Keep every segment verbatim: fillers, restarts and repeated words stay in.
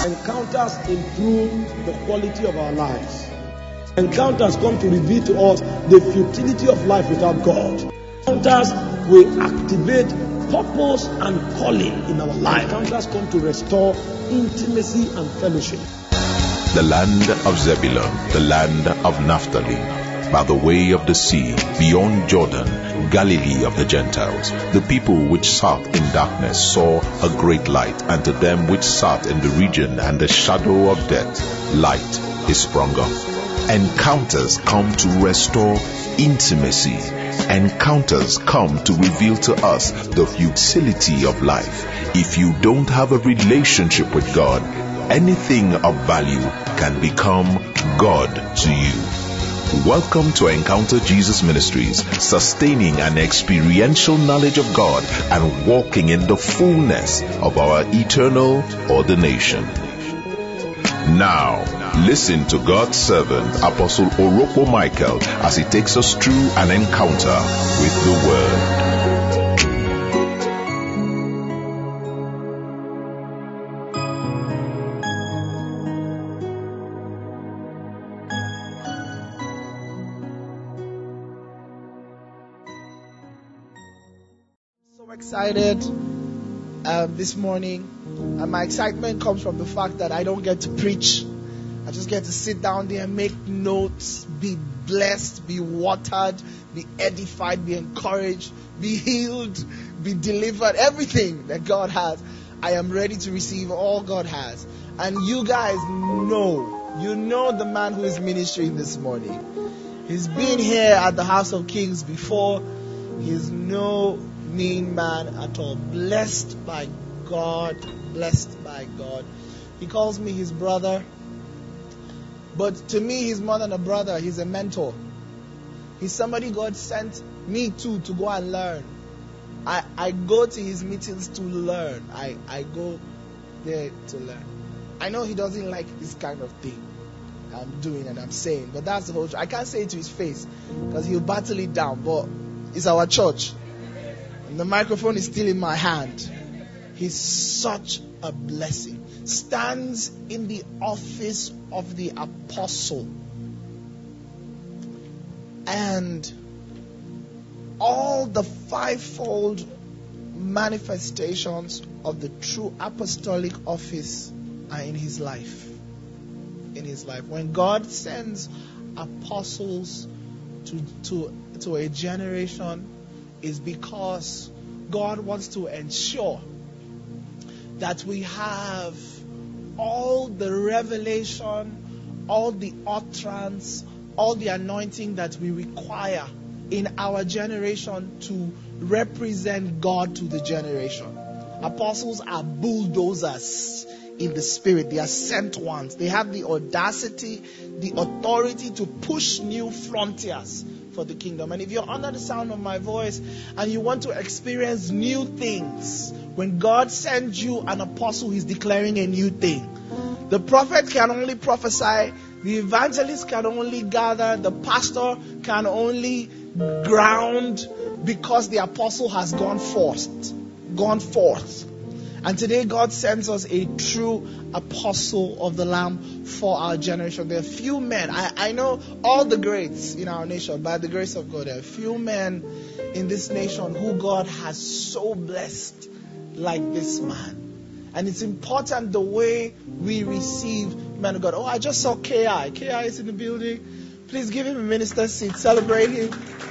Encounters improve the quality of our lives. Encounters come to reveal to us the futility of life without God. Encounters will activate purpose and calling in our life. Encounters come to restore intimacy and fellowship. The land of Zebulun, the land of Naphtali, by the way of the sea, beyond Jordan, Galilee of the Gentiles. The people which sat in darkness saw a great light, and to them which sat in the region and the shadow of death, light is sprung up. Encounters come to restore intimacy. Encounters come to reveal to us the futility of life. If you don't have a relationship with God, anything of value can become God to you. Welcome to Encounter Jesus Ministries, sustaining an experiential knowledge of God and walking in the fullness of our eternal ordination. Now, listen to God's servant, Apostle Oropo Michael, as he takes us through an encounter with the Word. Excited um, this morning, and my excitement comes from the fact that I don't get to preach. I just get to sit down there and make notes, be blessed, be watered, be edified, be encouraged, be healed, be delivered. Everything that God has, I am ready to receive all God has. And you guys know, you know the man who is ministering this morning. He's been here at the House of Kings before. He's no mean man at all. Blessed by God. Blessed by God. He calls me his brother. But to me, he's more than a brother. He's a mentor. He's somebody God sent me to to go and learn. I, I go to his meetings to learn. I, I go there to learn. I know he doesn't like this kind of thing I'm doing and I'm saying, but that's the whole truth. I can't say it to his face because he'll battle it down, but it's our church. And the microphone is still in my hand. He's such a blessing. Stands in the office of the apostle. And all the fivefold manifestations of the true apostolic office are in his life. In his life. When God sends apostles to, to, to a generation, is because God wants to ensure that we have all the revelation, all the utterance, all the anointing that we require in our generation to represent God to the generation. Apostles are bulldozers in the spirit. They are sent ones. They have the audacity, the authority to push new frontiers for the kingdom. And if you're under the sound of my voice and you want to experience new things, when God sends you an apostle, he's declaring a new thing. The prophet can only prophesy, the evangelist can only gather, the pastor can only ground, because the apostle has gone forth, gone forth. And today God sends us a true apostle of the Lamb for our generation. There are few men, I, I know all the greats in our nation, by the grace of God, there are few men in this nation who God has so blessed like this man. And it's important the way we receive men of God. Oh, I just saw K I. K I is in the building. Please give him a minister's seat. Celebrate him.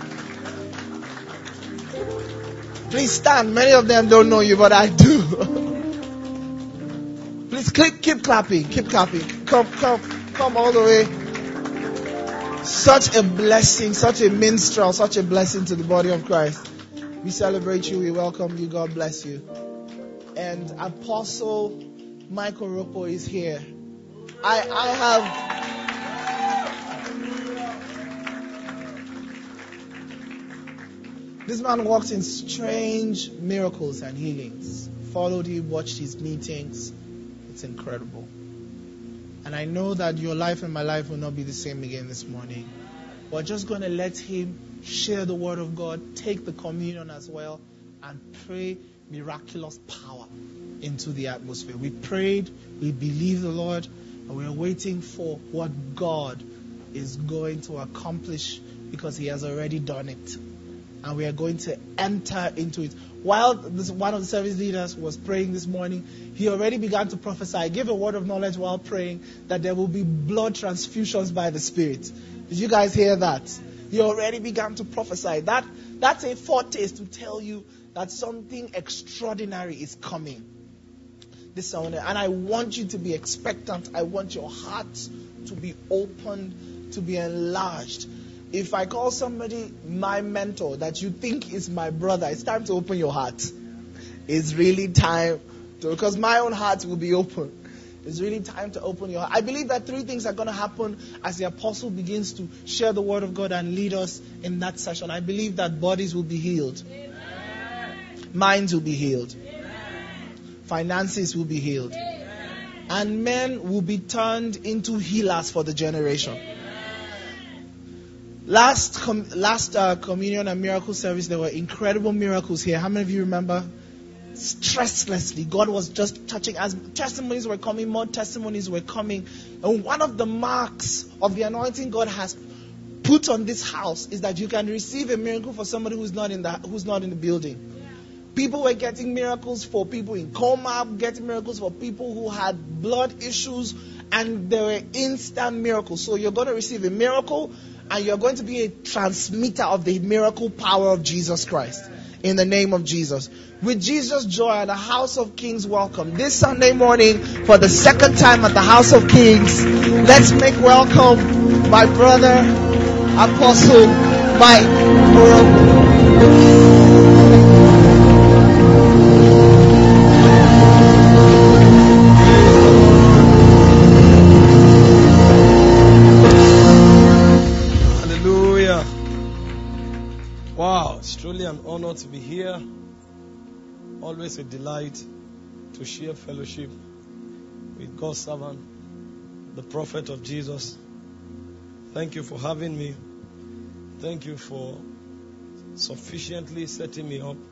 Please stand. Many of them don't know you, but I do. Please keep, keep clapping. Keep clapping. Come, come, come all the way. Such a blessing, such a minstrel, such a blessing to the body of Christ. We celebrate you. We welcome you. God bless you. And Apostle Michael Oropo is here. I, I have... This man walked in strange miracles and healings. Followed him, watched his meetings. It's incredible. And I know that your life and my life will not be the same again this morning. We're just going to let him share the word of God, take the communion as well, and pray miraculous power into the atmosphere. We prayed, we believe the Lord, and we are waiting for what God is going to accomplish because He has already done it. And we are going to enter into it. While this, one of the service leaders was praying this morning, he already began to prophesy. I gave a word of knowledge while praying that there will be blood transfusions by the Spirit. Did you guys hear that? He already began to prophesy. That That's a foretaste to tell you that something extraordinary is coming. This and I want you to be expectant. I want your heart to be opened, to be enlarged. If I call somebody my mentor that you think is my brother, it's time to open your heart. It's really time to, because my own heart will be open. It's really time to open your heart. I believe that three things are going to happen as the apostle begins to share the word of God and lead us in that session. I believe that bodies will be healed. Amen. Minds will be healed. Amen. Finances will be healed. Amen. And men will be turned into healers for the generation. Amen. Last com- last uh, communion and miracle service, there were incredible miracles here. How many of you remember? Stresslessly, God was just touching. As testimonies were coming, more testimonies were coming. And one of the marks of the anointing God has put on this house is that you can receive a miracle for somebody who's not in the who's not in the building. People were getting miracles for people in coma, getting miracles for people who had blood issues, and there were instant miracles. So you're going to receive a miracle, and you're going to be a transmitter of the miracle power of Jesus Christ. In the name of Jesus. With Jesus Joy at the House of Kings, welcome. This Sunday morning, for the second time at the House of Kings, let's make welcome my brother, Apostle Mike Morogo. Wow, it's truly an honor to be here. Always a delight to share fellowship with God's servant, the prophet of Jesus. Thank you for having me. Thank you for sufficiently setting me up.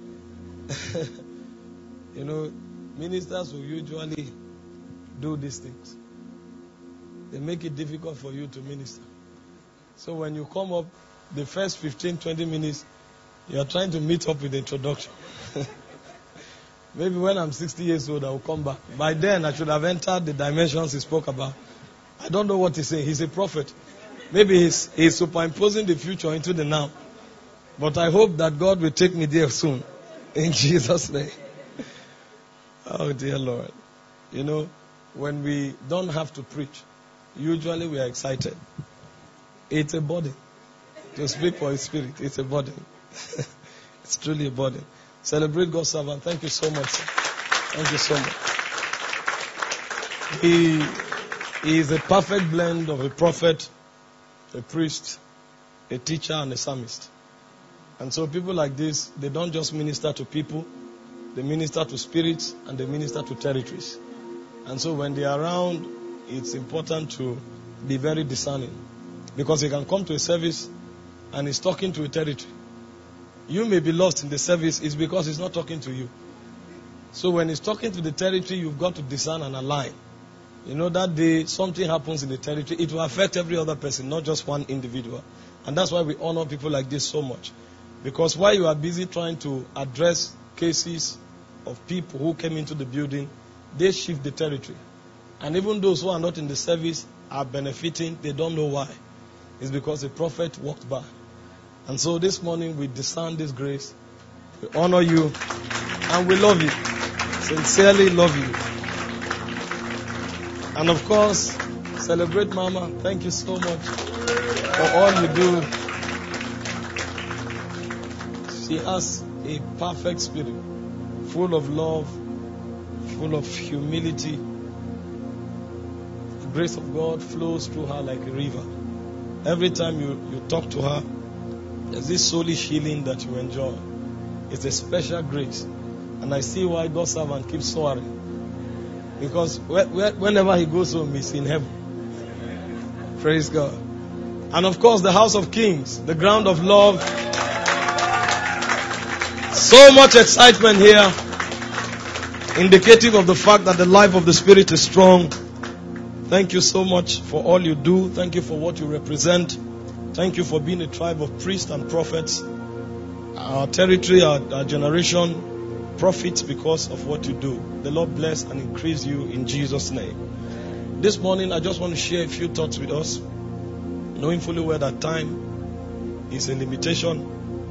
You know, ministers who usually do these things, they make it difficult for you to minister. So when you come up, the first fifteen, twenty minutes, you are trying to meet up with the introduction. Maybe when I'm sixty years old, I will come back. By then, I should have entered the dimensions he spoke about. I don't know what he's saying. He's a prophet. Maybe he's, he's superimposing the future into the now. But I hope that God will take me there soon. In Jesus' name. Oh, dear Lord. You know, when we don't have to preach, usually we are excited. It's a burden. To speak for His Spirit, it's a burden. It's truly a burden. Celebrate God's servant. Thank you so much, sir. Thank you so much. He, he is a perfect blend of a prophet, a priest, a teacher, and a psalmist. And so people like this, they don't just minister to people, they minister to spirits, and they minister to territories. And so when they are around, it's important to be very discerning. Because you can come to a service and he's talking to a territory. You may be lost in the service, it's because he's not talking to you. So when he's talking to the territory, you've got to discern and align. You know, that day something happens in the territory, it will affect every other person, not just one individual. And that's why we honor people like this so much. Because while you are busy trying to address cases of people who came into the building, they shift the territory. And even those who are not in the service are benefiting, they don't know why. It's because the prophet walked by. And so this morning we discern this grace. We honor you. And we love you. Sincerely love you. And of course, celebrate Mama. Thank you so much for all you do. She has a perfect spirit. Full of love. Full of humility. The grace of God flows through her like a river. Every time you, you talk to her, there's this soulish healing that you enjoy. It's a special grace. And I see why God's servant keeps soaring. Because whenever he goes home, he's in heaven. Praise God. And of course, the House of Kings, the ground of love. So much excitement here, indicative of the fact that the life of the Spirit is strong. Thank you so much for all you do. Thank you for what you represent. Thank you for being a tribe of priests and prophets. Our territory, our, our generation profits because of what you do. The Lord bless and increase you in Jesus' name. This morning, I just want to share a few thoughts with us, knowing fully well that time is a limitation,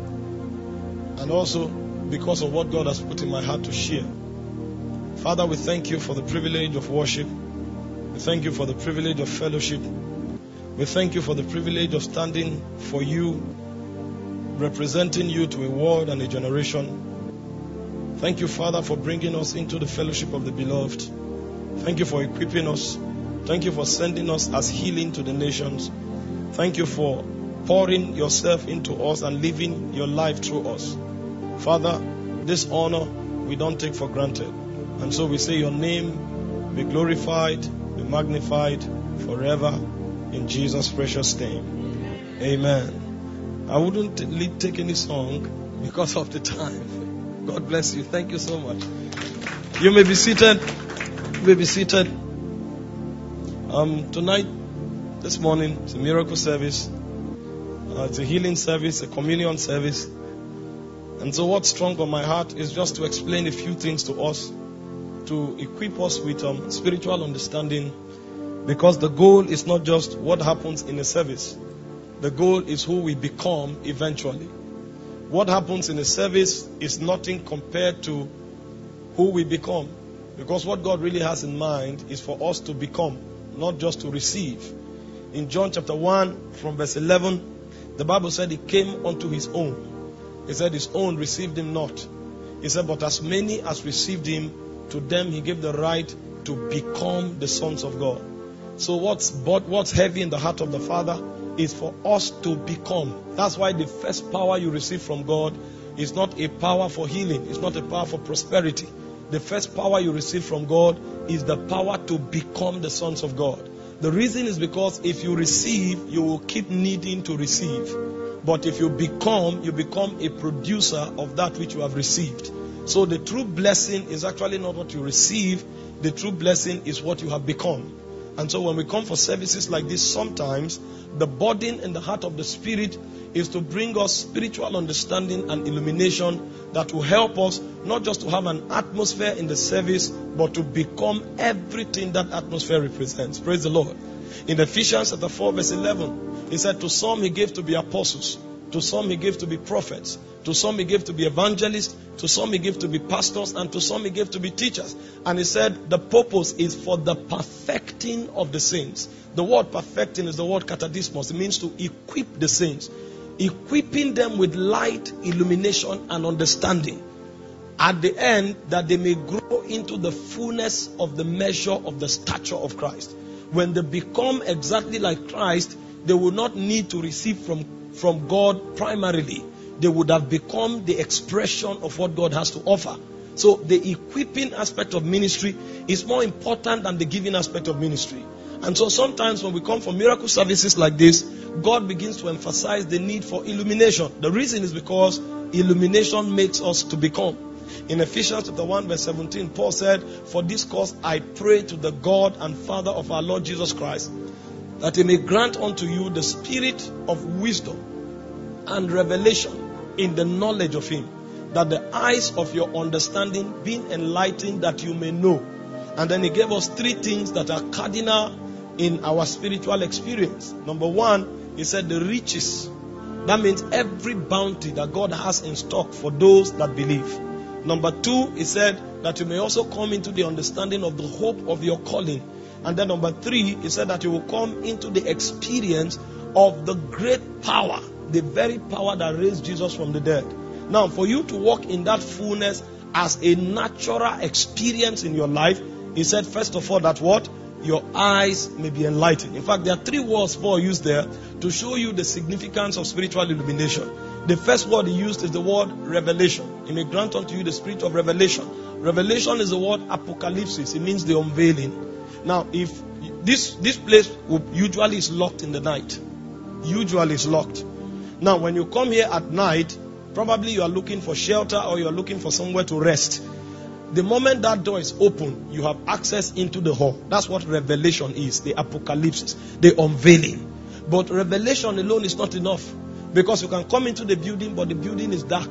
and also because of what God has put in my heart to share. Father, we thank you for the privilege of worship. We thank you for the privilege of fellowship. We thank you for the privilege of standing for you, representing you to a world and a generation. Thank you, Father, for bringing us into the fellowship of the beloved. Thank you for equipping us. Thank you for sending us as healing to the nations. Thank you for pouring yourself into us and living your life through us. Father, this honor we don't take for granted. And so we say your name be glorified, be magnified forever in Jesus' precious name. Amen. I wouldn't t- take any song because of the time. God bless you. Thank you so much. You may be seated. You may be seated. Um, tonight, this morning, it's a miracle service. Uh, it's a healing service, a communion service. And so what's strong on my heart is just to explain a few things to us, to equip us with um, spiritual understanding, because the goal is not just what happens in a service. The goal is who we become eventually. What happens in a service is nothing compared to who we become, because what God really has in mind is for us to become, not just to receive. In John chapter one from verse eleven, the Bible said he came unto his own. He said his own received him not. He said, but as many as received him, to them he gave the right to become the sons of God. So what's what's heavy in the heart of the Father is for us to become. That's why the first power you receive from God is not a power for healing. It's not a power for prosperity. The first power you receive from God is the power to become the sons of God. The reason is because if you receive, you will keep needing to receive. But if you become, you become a producer of that which you have received. So the true blessing is actually not what you receive. The true blessing is what you have become. And so when we come for services like this, sometimes the burden in the heart of the Spirit is to bring us spiritual understanding and illumination that will help us not just to have an atmosphere in the service, but to become everything that atmosphere represents. Praise the Lord. In Ephesians chapter four verse eleven, he said, to some he gave to be apostles, to some he gave to be prophets, to some he gave to be evangelists, to some he gave to be pastors, and to some he gave to be teachers. And he said the purpose is for the perfecting of the saints. The word perfecting is the word katadismos. It means to equip the saints. Equipping them with light, illumination, and understanding. At the end, that they may grow into the fullness of the measure of the stature of Christ. When they become exactly like Christ, they will not need to receive from, from God primarily. They would have become the expression of what God has to offer. So the equipping aspect of ministry is more important than the giving aspect of ministry. And so sometimes when we come for miracle services like this, God begins to emphasize the need for illumination. The reason is because illumination makes us to become. In Ephesians chapter one verse seventeen, Paul said, for this cause I pray to the God and Father of our Lord Jesus Christ, that he may grant unto you the spirit of wisdom and revelation in the knowledge of him, that the eyes of your understanding being enlightened, that you may know. And then he gave us three things that are cardinal in our spiritual experience. Number one, he said the riches. That means every bounty that God has in stock for those that believe. Number two, he said that you may also come into the understanding of the hope of your calling. And then number three, he said that you will come into the experience of the great power, the very power that raised Jesus from the dead. Now, for you to walk in that fullness as a natural experience in your life, he said, first of all, that what? Your eyes may be enlightened. In fact, there are three words Paul used there to show you the significance of spiritual illumination. The first word he used is the word revelation. He may grant unto you the spirit of revelation. Revelation is the word apocalypsis. It means the unveiling. Now, if this, this place usually is locked in the night. Usually is locked. Now, when you come here at night, Probably you are looking for shelter or you are looking for somewhere to rest. The moment that door is open, you have access into the hall. That's what revelation is, the apocalypse, the unveiling. But revelation alone is not enough, because you can come into the building, but the building is dark.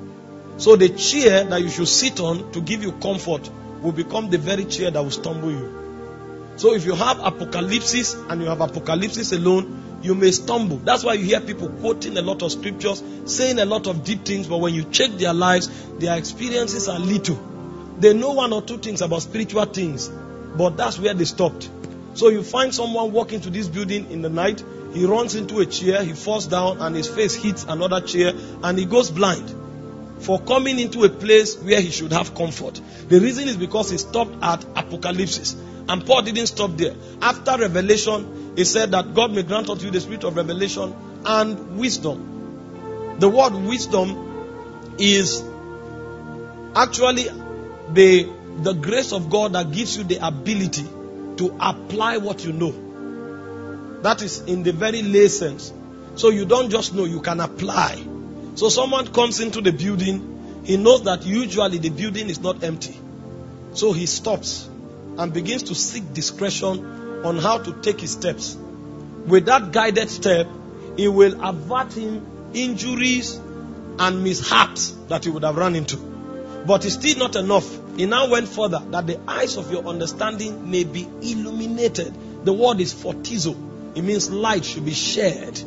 So the chair that you should sit on to give you comfort will become the very chair that will stumble you. So if you have apocalypse and you have apocalypse alone, you may stumble. That's why you hear people quoting a lot of scriptures, saying a lot of deep things, but when you check their lives, their experiences are little. They know one or two things about spiritual things, but that's where they stopped. So you find someone walking to this building in the night, he runs into a chair, he falls down, and his face hits another chair, and he goes blind for coming into a place where he should have comfort. The reason is because he stopped at apocalypse. And Paul didn't stop there. After revelation, he said that God may grant unto you the spirit of revelation and wisdom. The word wisdom is actually the, the grace of God that gives you the ability to apply what you know. That is in the very lay sense. So you don't just know, you can apply. So someone comes into the building, he knows that usually the building is not empty. So he stops and begins to seek discretion on how to take his steps. With that guided step, it will avert him injuries and mishaps that he would have run into. But it's still not enough. He now went further, that the eyes of your understanding may be illuminated. The word is photizo. It means light should be shared.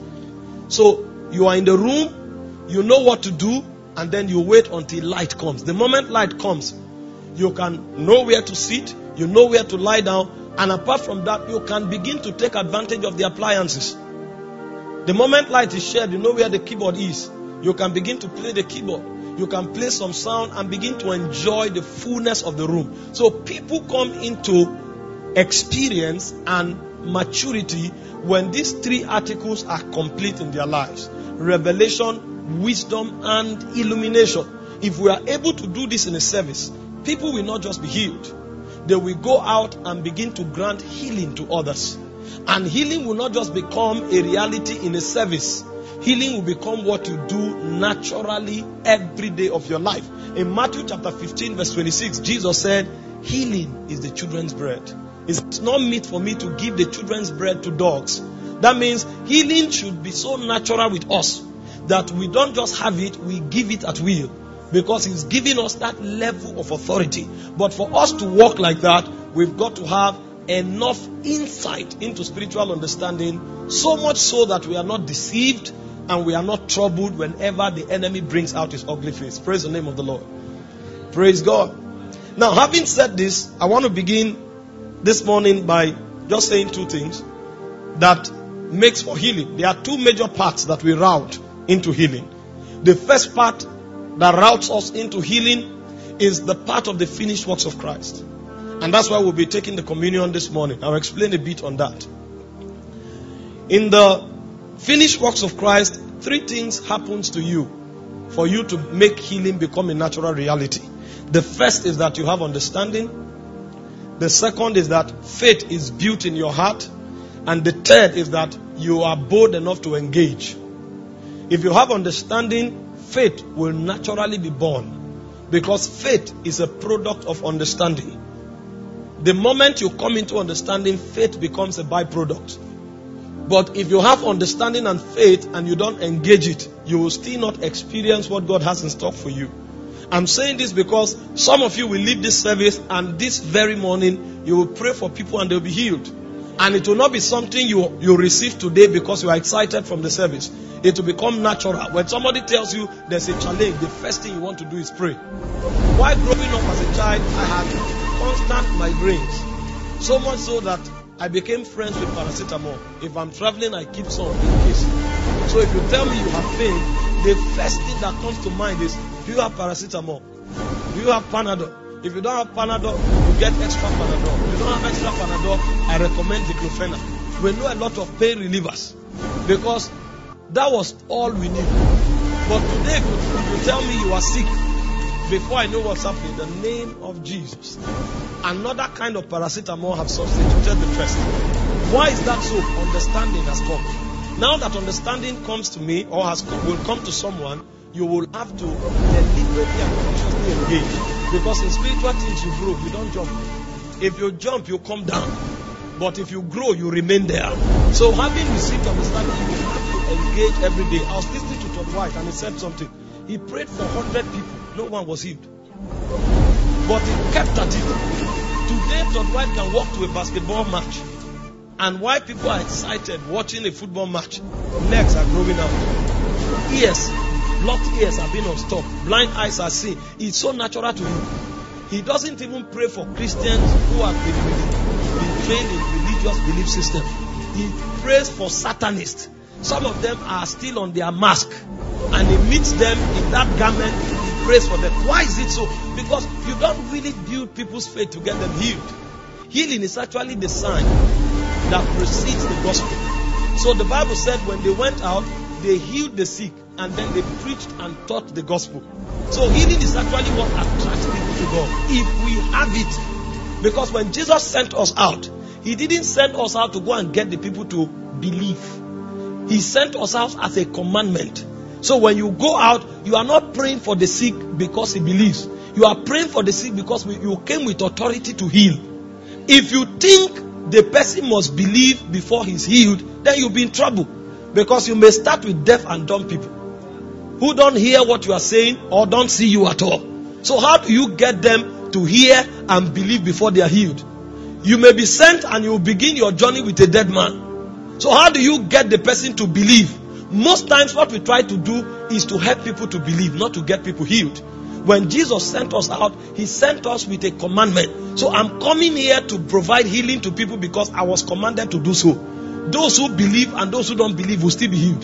So you are in the room, you know what to do, and then you wait until light comes. The moment light comes, you can know where to sit, you know where to lie down, and apart from that, you can begin to take advantage of the appliances. The moment light is shared, you know where the keyboard is. You can begin to play the keyboard. You can play some sound and begin to enjoy the fullness of the room. So people come into experience and maturity when these three articles are complete in their lives: revelation, wisdom, and illumination. If we are able to do this in a service, people will not just be healed. They will go out and begin to grant healing to others. And healing will not just become a reality in a service. Healing will become what you do naturally every day of your life. In Matthew chapter fifteen verse twenty-six, Jesus said, healing is the children's bread. It's not meet for me to give the children's bread to dogs. That means healing should be so natural with us that we don't just have it, we give it at will. Because He's giving us that level of authority. But for us to walk like that, we've got to have enough insight into spiritual understanding, so much so that we are not deceived and we are not troubled whenever the enemy brings out his ugly face. Praise the name of the Lord. Praise God. Now, having said this, I want to begin this morning by just saying two things that makes for healing. There are two major parts that we route into healing. The first part that routes us into healing is the part of the finished works of Christ. And that's why we'll be taking the communion this morning. I'll explain a bit on that. In the finished works of Christ, three things happens to you for you to make healing become a natural reality. The first is that you have understanding. The second is that faith is built in your heart. And the third is that you are bold enough to engage. If you have understanding, faith will naturally be born. Because faith is a product of understanding. The moment you come into understanding, faith becomes a byproduct. But if you have understanding and faith and you don't engage it, you will still not experience what God has in store for you. I'm saying this because some of you will leave this service and this very morning you will pray for people and they'll be healed. And it will not be something you, you receive today because you are excited from the service. It will become natural. When somebody tells you there's a challenge, the first thing you want to do is pray. While growing up as a child, I had constant migraines. So much so that I became friends with paracetamol. If I'm traveling, I keep some in case. So if you tell me you have pain, the first thing that comes to mind is, do you have paracetamol? Do you have Panadol? If you don't have Panadol, you get extra Panadol. If you don't have extra Panadol, I recommend diclofenac. We know a lot of pain relievers because that was all we need. But today, if you, if you tell me you are sick, before I know what's happening, the name of Jesus, another kind of paracetamol have substituted the first. Why is that so? Understanding has come. Now that understanding comes to me or has come, will come to someone, you will have to deliberately and consciously engage. Because in spiritual things you grow, you don't jump. If you jump, you come down. But if you grow, you remain there. So having received understanding, you have to engage every day. I was listening to Todd White and he said something. He prayed for one hundred people. No one was healed. But he kept at it. Today, Todd White can walk to a basketball match. And while people are excited watching a football match, legs are growing out. Ears, blocked ears are being unstopped. Blind eyes are seeing. It's so natural to him. He doesn't even pray for Christians who have been, been trained in religious belief system. He prays for Satanists. Some of them are still on their mask. And he meets them in that garment. He prays for them. Why is it so? Because you don't really build people's faith to get them healed. Healing is actually the sign that precedes the gospel. So the Bible said when they went out, they healed the sick and then they preached and taught the gospel. So healing is actually what attracts people to God. If we have it. Because when Jesus sent us out, he didn't send us out to go and get the people to believe. He sent us out as a commandment. So when you go out, you are not praying for the sick because he believes. You are praying for the sick because you came with authority to heal. If you think the person must believe before he's healed, then you'll be in trouble. Because you may start with deaf and dumb people who don't hear what you are saying or don't see you at all. So how do you get them to hear and believe before they are healed? You may be sent and you will begin your journey with a dead man. So how do you get the person to believe? Most times what we try to do is to help people to believe, not to get people healed. When Jesus sent us out, he sent us with a commandment. So I'm coming here to provide healing to people because I was commanded to do so. Those who believe and those who don't believe will still be healed.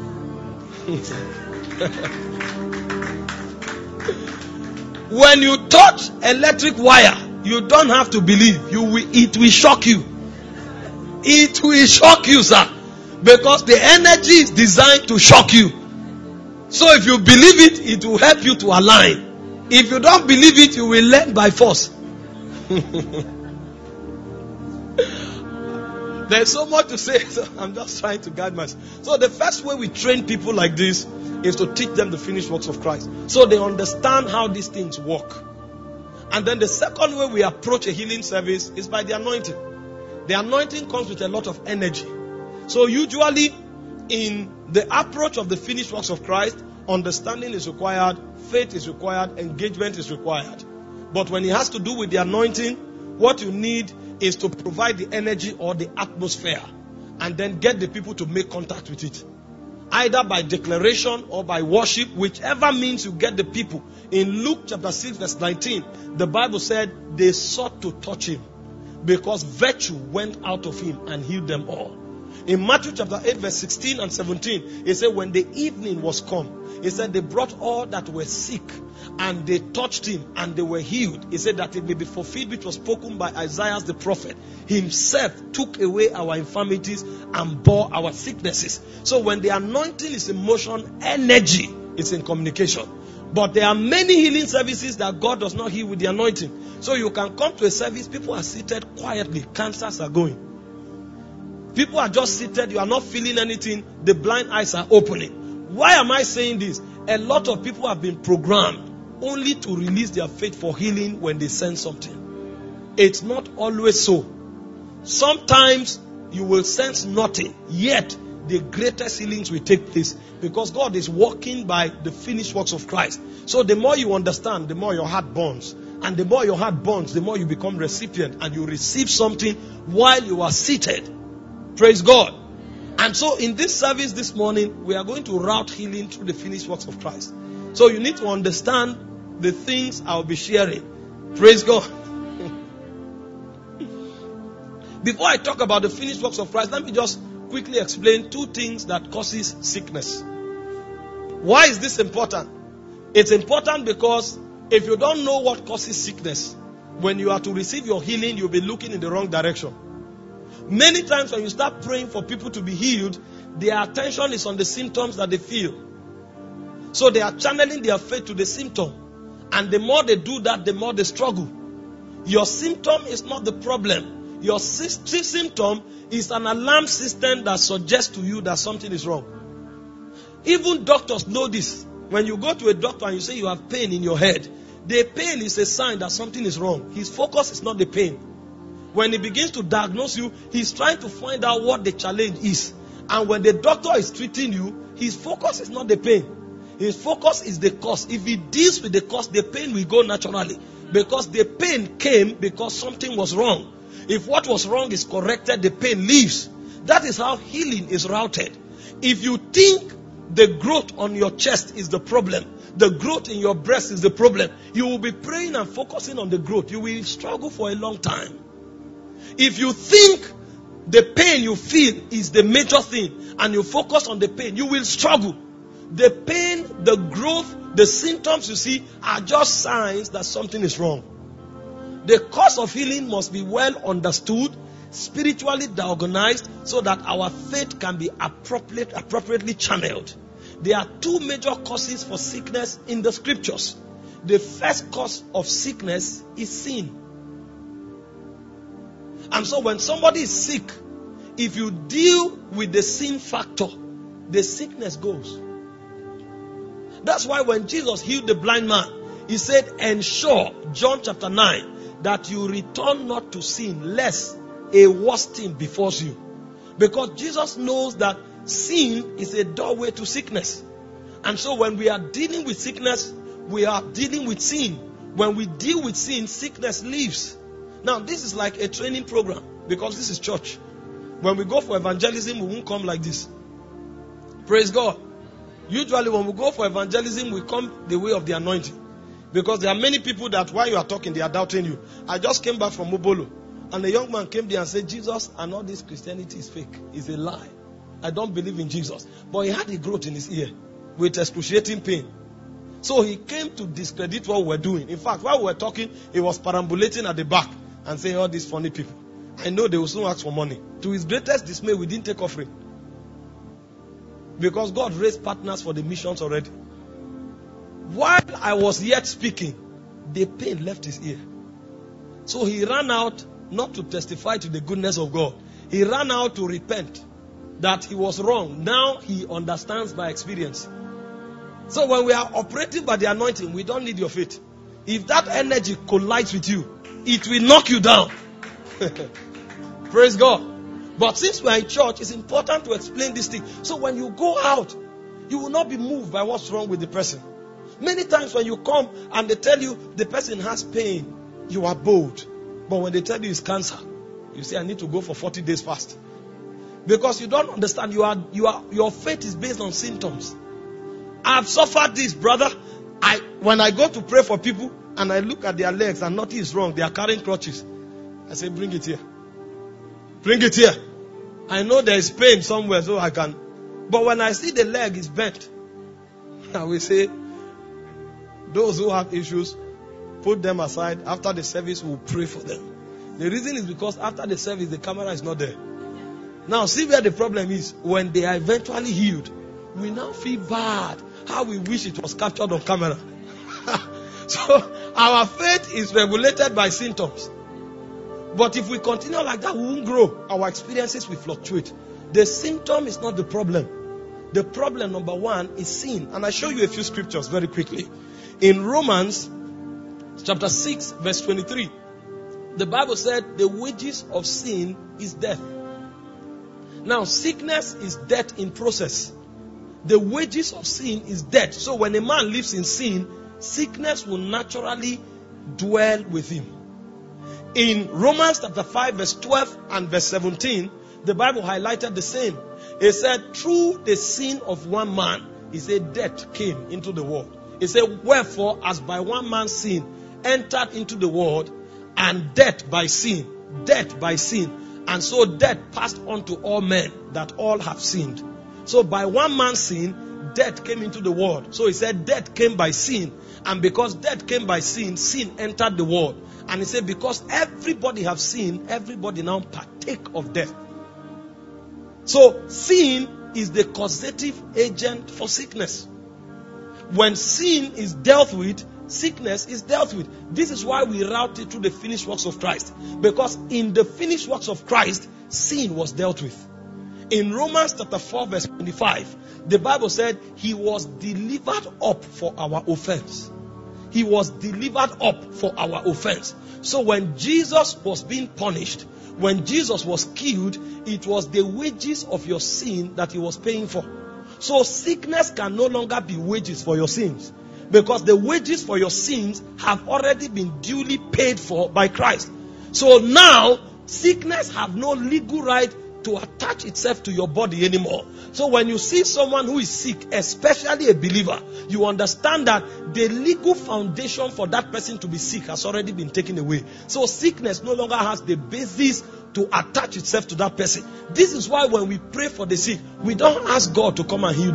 When you touch electric wire, you don't have to believe. You will, it will shock you. It will shock you, sir. Because the energy is designed to shock you. So if you believe it, it will help you to align. If you don't believe it, you will learn by force. There's so much to say, so I'm just trying to guide myself. So the first way we train people like this is to teach them the finished works of Christ. So they understand how these things work. And then the second way we approach a healing service is by the anointing. The anointing comes with a lot of energy. So usually in the approach of the finished works of Christ, understanding is required, faith is required, engagement is required. But when it has to do with the anointing, what you need is to provide the energy or the atmosphere and then get the people to make contact with it. Either by declaration or by worship, whichever means you get the people. In Luke chapter six verse nineteen, the Bible said they sought to touch him because virtue went out of him and healed them all. In Matthew chapter eight verse sixteen and seventeen, it said when the evening was come, it said they brought all that were sick and they touched him and they were healed. He said that it may be fulfilled which was spoken by Isaiah the prophet. Himself took away our infirmities and bore our sicknesses. So when the anointing is in motion, energy is in communication. But there are many healing services that God does not heal with the anointing. So you can come to a service, people are seated quietly, cancers are going. People are just seated, you are not feeling anything, the blind eyes are opening. Why am I saying this? A lot of people have been programmed only to release their faith for healing when they sense something. It's not always so. Sometimes you will sense nothing, yet the greatest healings will take place because God is working by the finished works of Christ. So the more you understand, the more your heart burns. And the more your heart burns, the more you become recipient and you receive something while you are seated. Praise God. And so in this service this morning, we are going to route healing through the finished works of Christ. So you need to understand the things I'll be sharing. Praise God. Before I talk about the finished works of Christ, let me just quickly explain two things that causes sickness. Why is this important? It's important because if you don't know what causes sickness, when you are to receive your healing, you'll be looking in the wrong direction. Many times when you start praying for people to be healed, their attention is on the symptoms that they feel. So they are channeling their faith to the symptom. And the more they do that, the more they struggle. Your symptom is not the problem. Your sy- symptom is an alarm system that suggests to you that something is wrong. Even doctors know this. When you go to a doctor and you say you have pain in your head, the pain is a sign that something is wrong. His focus is not the pain. When he begins to diagnose you, he's trying to find out what the challenge is. And when the doctor is treating you, his focus is not the pain. His focus is the cause. If he deals with the cause, the pain will go naturally. Because the pain came because something was wrong. If what was wrong is corrected, the pain leaves. That is how healing is routed. If you think the growth on your chest is the problem, the growth in your breast is the problem, you will be praying and focusing on the growth. You will struggle for a long time. If you think the pain you feel is the major thing and you focus on the pain, you will struggle. The pain, the growth, the symptoms you see are just signs that something is wrong. The cause of healing must be well understood, spiritually diagnosed, so that our faith can be appropriate, appropriately channeled. There are two major causes for sickness in the scriptures. The first cause of sickness is sin. And so when somebody is sick, if you deal with the sin factor, the sickness goes. That's why when Jesus healed the blind man, he said, ensure, John chapter nine, that you return not to sin, lest a worse thing befalls you. Because Jesus knows that sin is a doorway to sickness. And so when we are dealing with sickness, we are dealing with sin. When we deal with sin, sickness leaves. Now, this is like a training program, because this is church. When we go for evangelism, we won't come like this. Praise God. Usually when we go for evangelism, we come the way of the anointing. Because there are many people that while you are talking, they are doubting you. I just came back from Mobolo, and a young man came there and said, Jesus and all this Christianity is fake. It's a lie. I don't believe in Jesus. But he had a growth in his ear with excruciating pain. So he came to discredit what we were doing. In fact, while we were talking, he was perambulating at the back and saying, all these funny people, I know they will soon ask for money. To his greatest dismay, we didn't take offering. Because God raised partners for the missions already. While I was yet speaking, the pain left his ear. So he ran out not to testify to the goodness of God. He ran out to repent that he was wrong. Now he understands by experience. So when we are operating by the anointing, we don't need your faith. If that energy collides with you, it will knock you down. Praise God. But since we are in church, it's important to explain this thing. So when you go out, you will not be moved by what's wrong with the person. Many times when you come and they tell you the person has pain, you are bold. But when they tell you it's cancer, you say, I need to go for forty days fast. Because you don't understand, you are, you are, your faith is based on symptoms. I've suffered this, brother. I when I go to pray for people and I look at their legs and nothing is wrong, they are carrying crutches. I say, bring it here. Bring it here. I know there is pain somewhere, so I can. But when I see the leg is bent, I will say, those who have issues, put them aside. After the service, we'll pray for them. The reason is because after the service, the camera is not there. Now, see where the problem is. When they are eventually healed, we now feel bad. How we wish it was captured on camera. So, our faith is regulated by symptoms. But if we continue like that, we won't grow. Our experiences will fluctuate. The symptom is not the problem. The problem, number one, is sin. And I show you a few scriptures very quickly. In Romans chapter six, verse twenty-three, the Bible said the wages of sin is death. Now, sickness is death in process. The wages of sin is death. So when a man lives in sin, sickness will naturally dwell with him. In Romans chapter five, verse twelve and verse seventeen, the Bible highlighted the same. It said, through the sin of one man, it said death came into the world. It said, wherefore, as by one man's sin entered into the world, and death by sin, death by sin, and so death passed on to all men, that all have sinned. So by one man's sin, death came into the world. So he said death came by sin. And because death came by sin, sin entered the world. And he said because everybody have sinned, everybody now partake of death. So sin is the causative agent for sickness. When sin is dealt with, sickness is dealt with. This is why we route it through the finished works of Christ. Because in the finished works of Christ, sin was dealt with. In Romans chapter four verse twenty-five, the Bible said he was delivered up for our offense. He was delivered up for our offense. So when Jesus was being punished, when Jesus was killed, it was the wages of your sin that he was paying for. So sickness can no longer be wages for your sins, because the wages for your sins have already been duly paid for by Christ. So now sickness have no legal right to attach itself to your body anymore. So when you see someone who is sick, especially a believer, you understand that the legal foundation for that person to be sick has already been taken away. So sickness no longer has the basis to attach itself to that person. This is why when we pray for the sick, we don't ask God to come and heal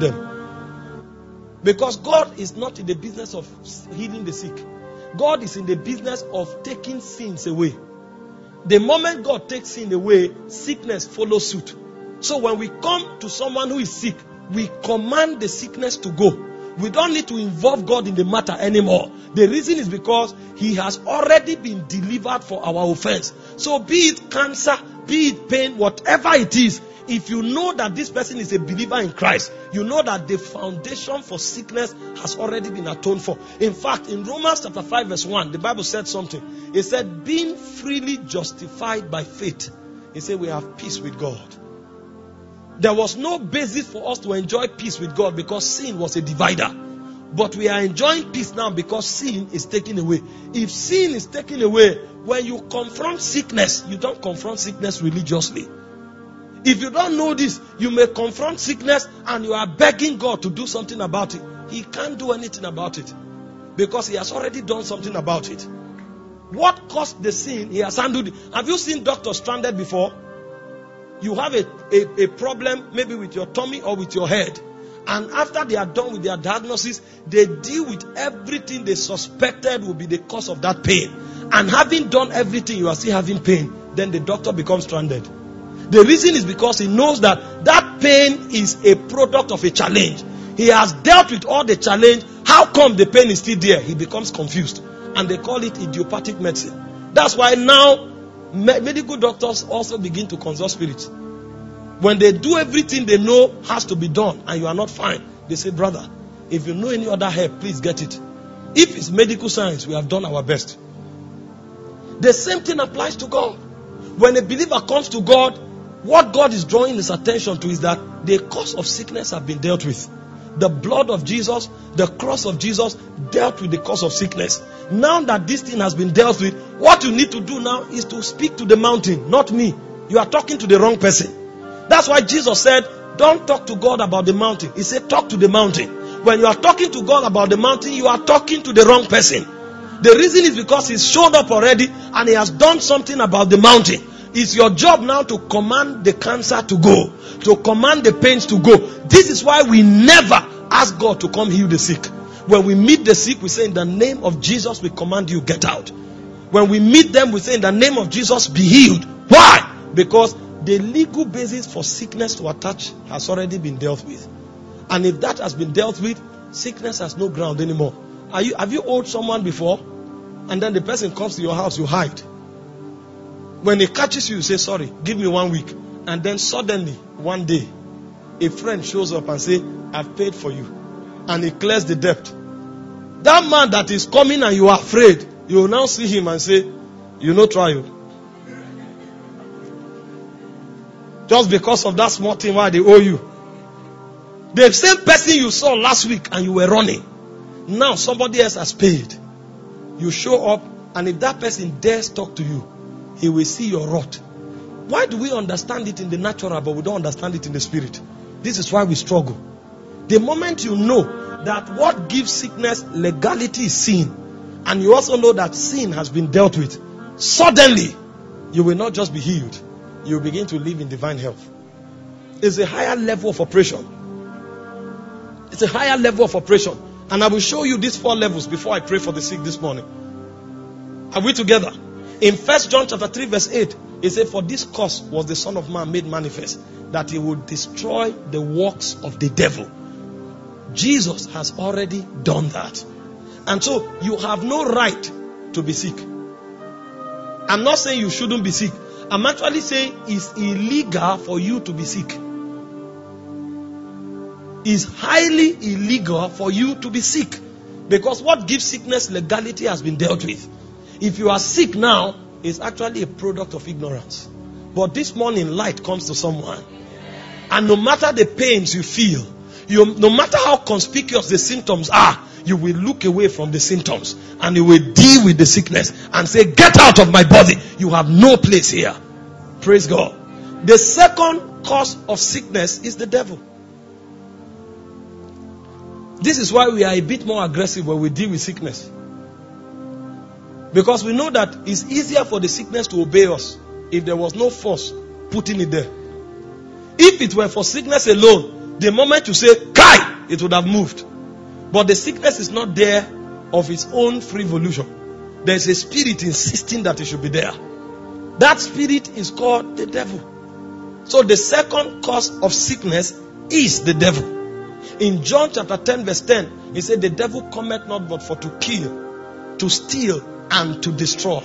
them. Because God is not in the business of healing the sick. God is in the business of taking sins away. The moment God takes sin away, sickness follows suit. So when we come to someone who is sick, we command the sickness to go. We don't need to involve God in the matter anymore. The reason is because he has already been delivered for our offense. So be it cancer, be it pain, whatever it is, if you know that this person is a believer in Christ, you know that the foundation for sickness has already been atoned for. In fact, in Romans chapter five verse one, the Bible said something. It said, being freely justified by faith, it said we have peace with God. There was no basis for us to enjoy peace with God because sin was a divider. But we are enjoying peace now because sin is taken away. If sin is taken away, when you confront sickness, you don't confront sickness religiously. If you don't know this, you may confront sickness and you are begging God to do something about it. He can't do anything about it because he has already done something about it. What caused the sin, he has handled it. Have you seen doctors stranded before? You have a, a, a problem maybe with your tummy or with your head. And after they are done with their diagnosis, they deal with everything they suspected will be the cause of that pain. And having done everything, you are still having pain. Then the doctor becomes stranded. The reason is because he knows that that pain is a product of a challenge. He has dealt with all the challenge. How come the pain is still there? He becomes confused. And they call it idiopathic medicine. That's why now medical doctors also begin to consult spirits. When they do everything they know has to be done and you are not fine, they say, brother, if you know any other help, please get it. If it's medical science, we have done our best. The same thing applies to God. When a believer comes to God, what God is drawing his attention to is that the cause of sickness have been dealt with. The blood of Jesus, the cross of Jesus dealt with the cause of sickness. Now that this thing has been dealt with, what you need to do now is to speak to the mountain, not me. You are talking to the wrong person. That's why Jesus said, don't talk to God about the mountain. He said, talk to the mountain. When you are talking to God about the mountain, you are talking to the wrong person. The reason is because he's showed up already and he has done something about the mountain. It's your job now to command the cancer to go, to command the pains to go. This is why we never ask God to come heal the sick. When we meet the sick, we say, in the name of Jesus, we command you, get out. When we meet them, we say, in the name of Jesus, be healed. Why? Because the legal basis for sickness to attach has already been dealt with. And if that has been dealt with, sickness has no ground anymore. Are you, have you owed someone before? And then the person comes to your house, you hide. When he catches you, you say, sorry, give me one week. And then suddenly, one day, a friend shows up and says, I've paid for you. And he clears the debt. That man that is coming and you are afraid, you will now see him and say, you know, try you. Just because of that small thing why they owe you. The same person you saw last week and you were running. Now somebody else has paid. You show up and if that person dares talk to you, he will see your rot. Why do we understand it in the natural but we don't understand it in the spirit? This is why we struggle. The moment you know that what gives sickness legality is sin, and you also know that sin has been dealt with, suddenly you will not just be healed, you will begin to live in divine health. It's a higher level of operation. It's a higher level of operation. And I will show you these four levels before I pray for the sick this morning. Are we together? In First John chapter three verse eight, it said, for this cause was the Son of Man made manifest, that he would destroy the works of the devil. Jesus has already done that. And so you have no right to be sick. I'm not saying you shouldn't be sick. I'm actually saying it's illegal for you to be sick. it's highly illegal for you to be sick. Because what gives sickness legality has been dealt with. If you are sick now, it's actually a product of ignorance. But this morning, light comes to someone. And no matter the pains you feel, you, no matter how conspicuous the symptoms are, you will look away from the symptoms and you will deal with the sickness and say, get out of my body. You have no place here. Praise God. The second cause of sickness is the devil. This is why we are a bit more aggressive when we deal with sickness. Because we know that it's easier for the sickness to obey us if there was no force putting it there. If it were for sickness alone, the moment you say, Kai, it would have moved. But the sickness is not there of its own free volition. There is a spirit insisting that it should be there. That spirit is called the devil. So the second cause of sickness is the devil. In John chapter ten verse ten, he said, the devil cometh not but for to kill, to steal, and to destroy.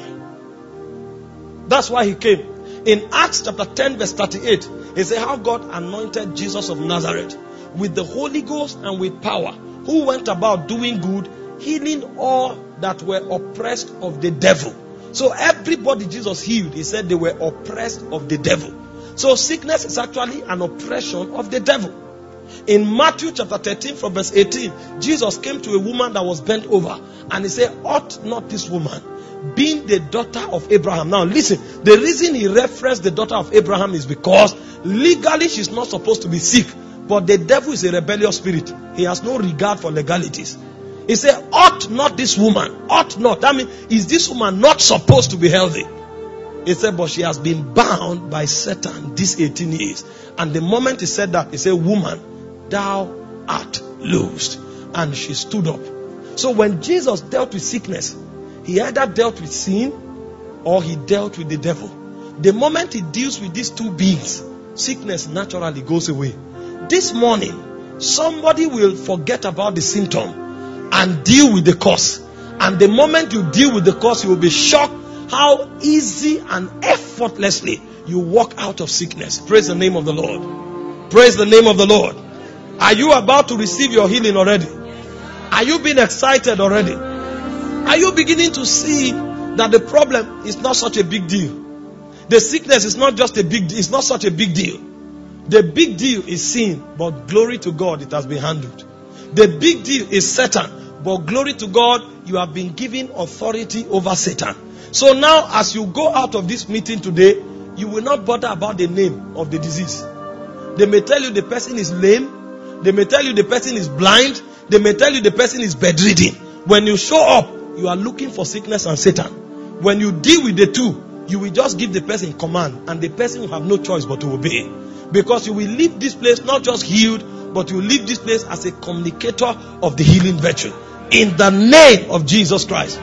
That's why he came. In Acts chapter ten verse thirty-eight, he said how God anointed Jesus of Nazareth with the Holy Ghost and with power, who went about doing good, healing all that were oppressed of the devil. So everybody Jesus healed, he said they were oppressed of the devil. So sickness is actually an oppression of the devil. In Matthew chapter thirteen from verse eighteen, Jesus came to a woman that was bent over and he said, ought not this woman, being the daughter of Abraham. Now listen, the reason he referenced the daughter of Abraham is because legally she's not supposed to be sick. But the devil is a rebellious spirit. He has no regard for legalities. He said, ought not this woman, ought not. That means, is this woman not supposed to be healthy? He said, but she has been bound by Satan these eighteen years. And the moment he said that, he said, woman, thou art loosed. And she stood up. So when Jesus dealt with sickness, he either dealt with sin or he dealt with the devil. The moment he deals with these two beings, sickness naturally goes away. This morning, somebody will forget about the symptom and deal with the cause. And the moment you deal with the cause, you will be shocked how easy and effortlessly you walk out of sickness. Praise the name of the Lord. Praise the name of the Lord. Are you about to receive your healing already? Are you being excited already? Are you beginning to see that the problem is not such a big deal? The sickness is not just a big deal. It's not such a big deal. The big deal is sin, but glory to God, it has been handled. The big deal is Satan, but glory to God, you have been given authority over Satan. So now, as you go out of this meeting today, you will not bother about the name of the disease. They may tell you the person is lame. They may tell you the person is blind. They may tell you the person is bedridden. When you show up, you are looking for sickness and Satan. When you deal with the two, you will just give the person command, and the person will have no choice but to obey. Because you will leave this place not just healed, but you will leave this place as a communicator of the healing virtue. In the name of Jesus Christ.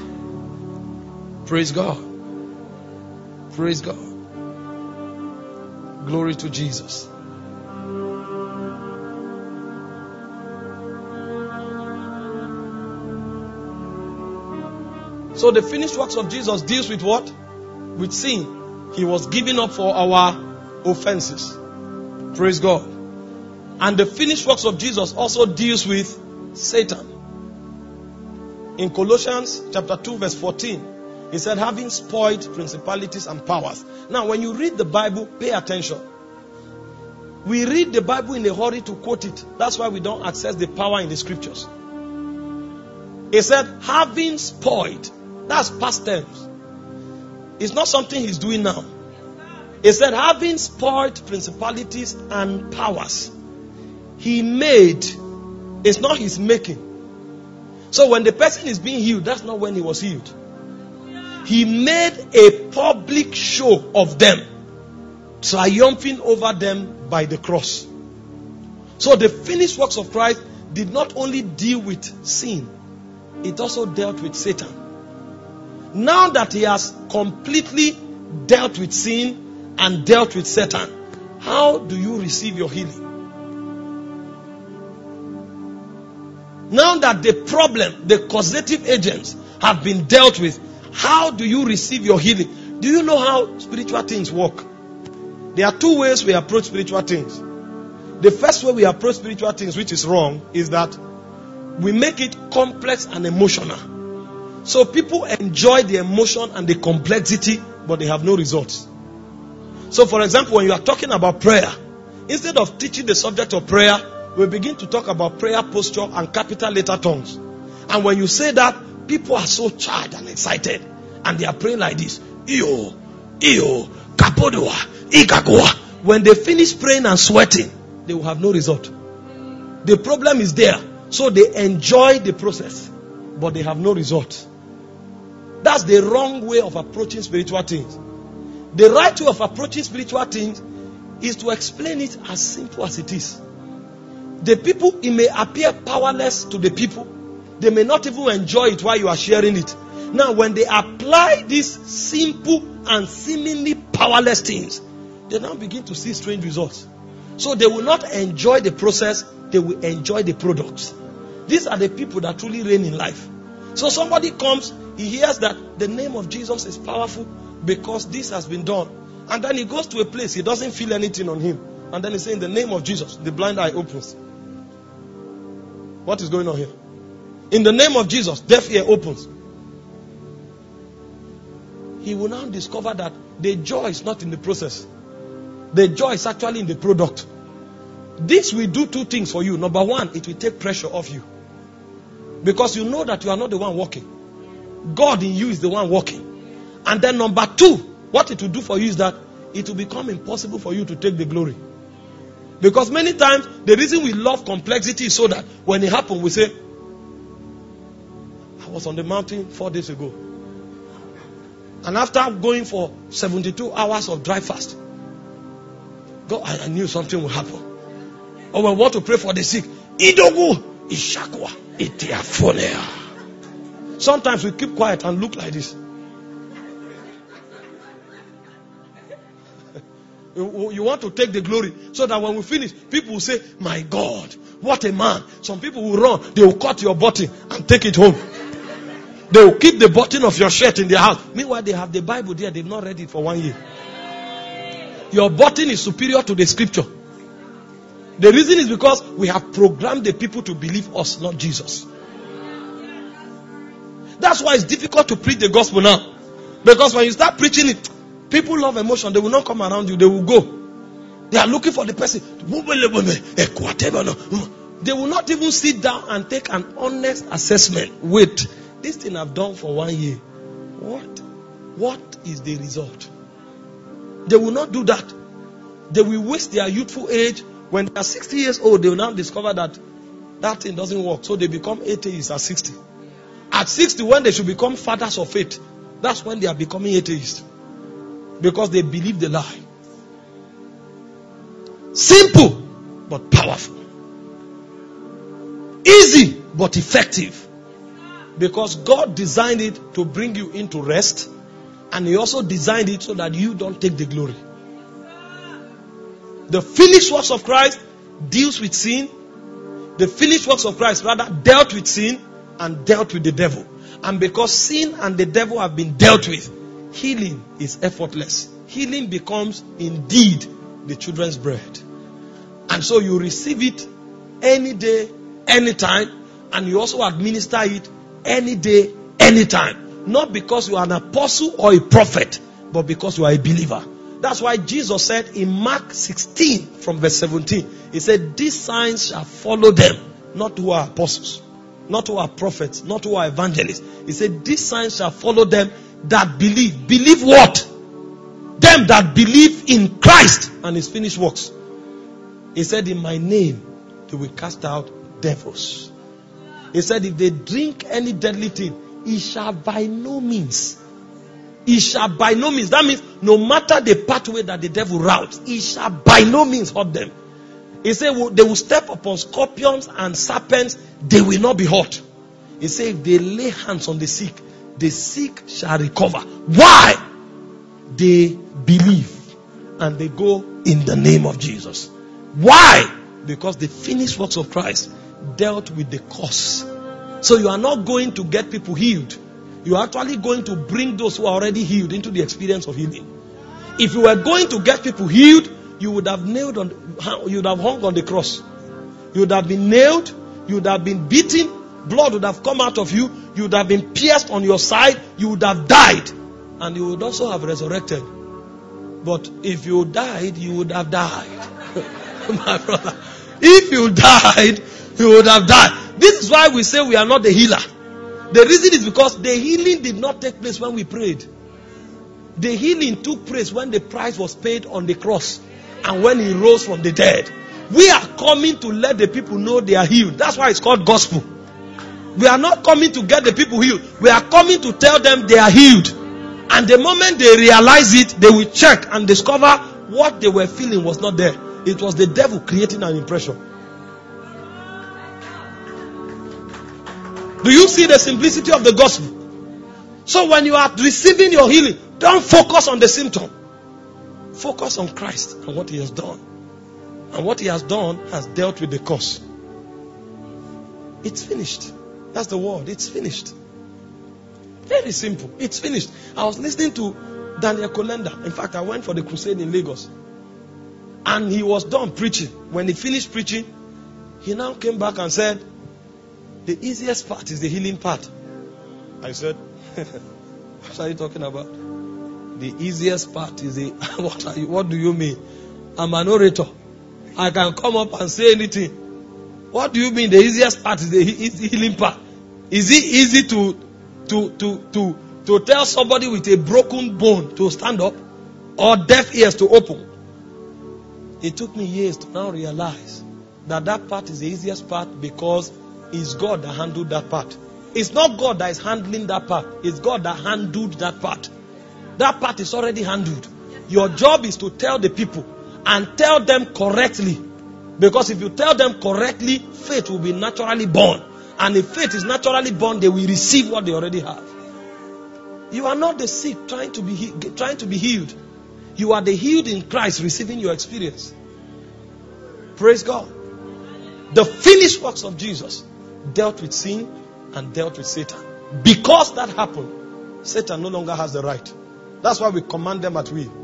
Praise God. Praise God. Glory to Jesus. So the finished works of Jesus deals with what? With sin. He was given up for our offenses. Praise God. And the finished works of Jesus also deals with Satan. In Colossians chapter two verse fourteen, he said, having spoiled principalities and powers. Now when you read the Bible, pay attention. We read the Bible in a hurry to quote it. That's why we don't access the power in the scriptures. He said, having spoiled. That's past tense. It's not something he's doing now. He said, having spoiled principalities and powers, he made. It's not his making. So when the person is being healed, that's not when he was healed. He made a public show of them, triumphing over them by the cross. So the finished works of Christ did not only deal with sin, it also dealt with Satan. Now that he has completely dealt with sin and dealt with Satan, how do you receive your healing? Now that the problem, the causative agents have been dealt with, how do you receive your healing? Do you know how spiritual things work? There are two ways we approach spiritual things. The first way we approach spiritual things, which is wrong, is that we make it complex and emotional. So people enjoy the emotion and the complexity, but they have no results. So for example, when you are talking about prayer, instead of teaching the subject of prayer, we begin to talk about prayer posture and capital letter tongues. And when you say that, people are so charged and excited. And they are praying like this. Iyo, iyo, kapodoa, igagoa. When they finish praying and sweating, they will have no result. The problem is there. So they enjoy the process, but they have no result. That's the wrong way of approaching spiritual things. The right way of approaching spiritual things is to explain it as simple as it is. The people, it may appear powerless to the people. They may not even enjoy it while you are sharing it. Now, when they apply these simple and seemingly powerless things, they now begin to see strange results. So they will not enjoy the process, they will enjoy the products. These are the people that truly reign in life. So somebody comes, he hears that the name of Jesus is powerful because this has been done. And then he goes to a place, he doesn't feel anything on him. And then he says, in the name of Jesus, the blind eye opens. What is going on here? In the name of Jesus, deaf ear opens. He will now discover that the joy is not in the process. The joy is actually in the product. This will do two things for you. Number one, it will take pressure off you. Because you know that you are not the one working. God in you is the one working. And then number two, what it will do for you is that it will become impossible for you to take the glory. Because many times, the reason we love complexity is so that when it happens, we say, I was on the mountain four days ago. And after going for seventy-two hours of dry fast, God, I knew something would happen. Or we want to pray for the sick. Idogu, ishakwa, itiafonea. Sometimes we keep quiet and look like this. You, you want to take the glory so that when we finish, people will say, my God, what a man. Some people will run. They will cut your button and take it home. They will keep the button of your shirt in their house. Meanwhile, they have the Bible there. They've not read it for one year. Your button is superior to the scripture. The reason is because we have programmed the people to believe us, not Jesus. That's why it's difficult to preach the gospel now. Because when you start preaching it, people love emotion. They will not come around you. They will go. They are looking for the person. They will not even sit down and take an honest assessment. Wait, this thing I've done for one year. What? What is the result? They will not do that. They will waste their youthful age. When they are sixty years old, they will now discover that that thing doesn't work. So they become atheists at sixty. At sixty, when they should become fathers of faith, that's when they are becoming atheists. Because they believe the lie. Simple, but powerful. Easy, but effective. Because God designed it to bring you into rest. And He also designed it so that you don't take the glory. The finished works of Christ deals with sin. The finished works of Christ rather dealt with sin and dealt with the devil. And because sin and the devil have been dealt with, healing is effortless. Healing becomes indeed the children's bread. And so you receive it any day, anytime, and you also administer it any day, anytime. Not because you are an apostle or a prophet, but because you are a believer. That's why Jesus said in Mark sixteen from verse seventeen, He said, these signs shall follow them, not who are apostles, not who are prophets, not who are evangelists. He said, these signs shall follow them that believe. Believe what? Them that believe in Christ and His finished works. He said, in my name, they will cast out devils. He said, if they drink any deadly thing, it shall by no means. It shall by no means. That means no matter the pathway that the devil routes, it shall by no means hurt them. He said, well, they will step upon scorpions and serpents, they will not be hurt. He said, if they lay hands on the sick, the sick shall recover. Why? They believe and they go in the name of Jesus. Why? Because the finished works of Christ dealt with the cause. So you are not going to get people healed. You are actually going to bring those who are already healed into the experience of healing. If you were going to get people healed, you would have nailed on, you would have hung on the cross. You would have been nailed, you would have been beaten, blood would have come out of you, you would have been pierced on your side, you would have died, and you would also have resurrected. But if you died, you would have died. My brother, if you died, you would have died. This is why we say we are not the healer. The reason is because the healing did not take place when we prayed. The healing took place when the price was paid on the cross and when he rose from the dead. We are coming to let the people know they are healed. That's why it's called gospel. We are not coming to get the people healed. We are coming to tell them they are healed. And the moment they realize it, they will check and discover what they were feeling was not there. It was the devil creating an impression. Do you see the simplicity of the gospel? So when you are receiving your healing, don't focus on the symptom. Focus on Christ and what he has done. And what he has done has dealt with the cause. It's finished. That's the word. It's finished. Very simple. It's finished. I was listening to Daniel Kolenda. In fact, I went for the crusade in Lagos. And he was done preaching. When he finished preaching, he now came back and said, the easiest part is the healing part. I said, what are you talking about? The easiest part is the, what are you, what do you mean? I'm an orator. I can come up and say anything. What do you mean the easiest part is the healing part? Is it easy to to to to to tell somebody with a broken bone to stand up or deaf ears to open? It took me years to now realize that that part is the easiest part because it's God that handled that part. It's not God that is handling that part. It's God that handled that part. That part is already handled. Your job is to tell the people and tell them correctly. Because if you tell them correctly, faith will be naturally born. And if faith is naturally born, they will receive what they already have. You are not the sick trying to be he- trying to be healed. You are the healed in Christ receiving your experience. Praise God. The finished works of Jesus dealt with sin and dealt with Satan. Because that happened, Satan no longer has the right. That's why we command them at will.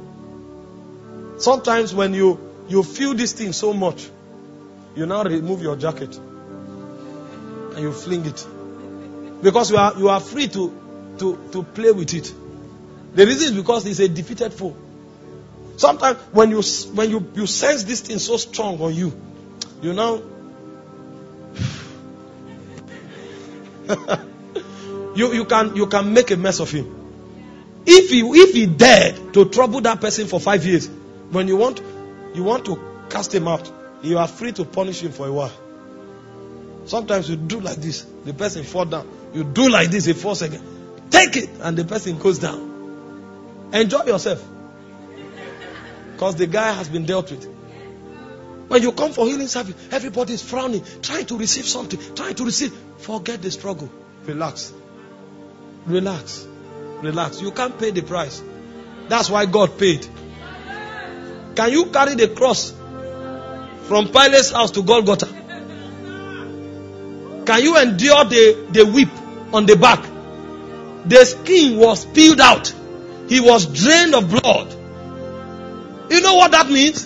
Sometimes when you, you feel this thing so much, you now remove your jacket and you fling it. Because you are you are free to, to, to play with it. The reason is because it's a defeated foe. Sometimes when you when you, you sense this thing so strong on you, you now you you can you can make a mess of him. If he if he dared to trouble that person for five years, when you want you want to cast him out, you are free to punish him for a while. Sometimes you do like this, the person falls down. You do like this, he falls again. Take it, and the person goes down. Enjoy yourself. Because the guy has been dealt with. When you come for healing service, everybody is frowning, trying to receive something, trying to receive. Forget the struggle. Relax. Relax. Relax. You can't pay the price. That's why God paid. Can you carry the cross from Pilate's house to Golgotha? Can you endure the, the whip on the back? The skin was peeled out. He was drained of blood. You know what that means?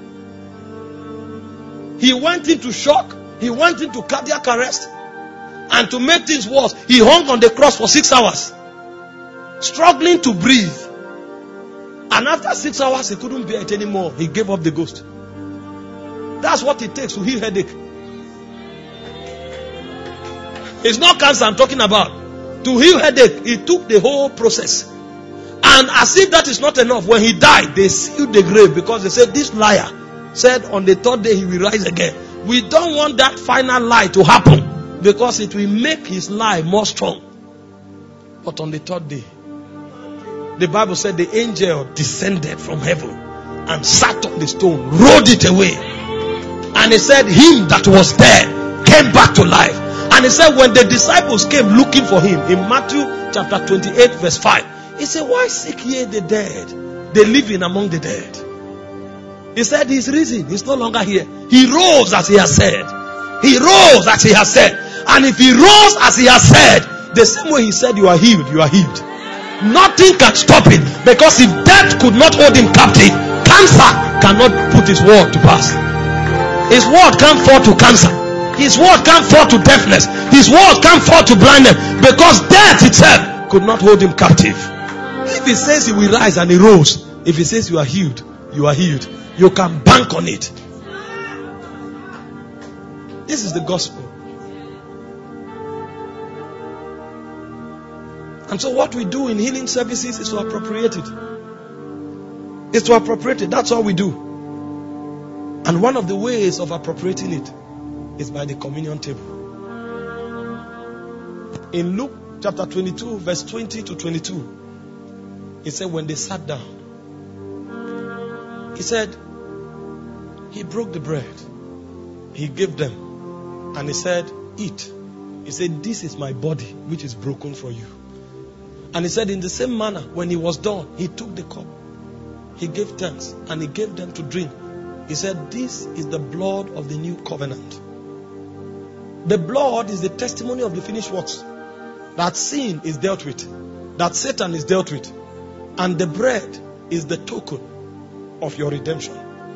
He went into shock. He went into cardiac arrest. And to make things worse, he hung on the cross for six hours. Struggling to breathe. And after six hours, he couldn't bear it anymore. He gave up the ghost. That's what it takes to heal headache. It's not cancer I'm talking about. To heal headache, it took the whole process. And as if that is not enough, when he died, they sealed the grave because they said, this liar said on the third day he will rise again. We don't want that final lie to happen because it will make his lie more strong. But on the third day, the Bible said the angel descended from heaven and sat on the stone, rolled it away. And he said, him that was dead came back to life. And he said, when the disciples came looking for him, in Matthew chapter twenty-eight verse five, he said, why seek ye the dead? They living among the dead. He said, he's risen. He's no longer here. He rose as he has said. He rose as he has said. And if he rose as he has said, the same way he said you are healed, you are healed. Nothing can stop it. Because if death could not hold him captive, cancer cannot put his word to pass. His word can't fall to cancer. His word can't fall to deafness. His word can't fall to blindness, because death itself could not hold him captive. If he says he will rise and he rose, if he says you are healed, you are healed. You can bank on it. This is the gospel. And so what we do in healing services is to appropriate it. It's to appropriate it. That's all we do. And one of the ways of appropriating it is by the communion table. In Luke chapter twenty-two, verse twenty to twenty-two, he said when they sat down, he said, he broke the bread. He gave them. And he said, eat. He said, this is my body which is broken for you. And he said, in the same manner, when he was done, he took the cup. He gave thanks and he gave them to drink. He said, this is the blood of the new covenant. The blood is the testimony of the finished works. That sin is dealt with. That Satan is dealt with. And the bread is the token of your redemption.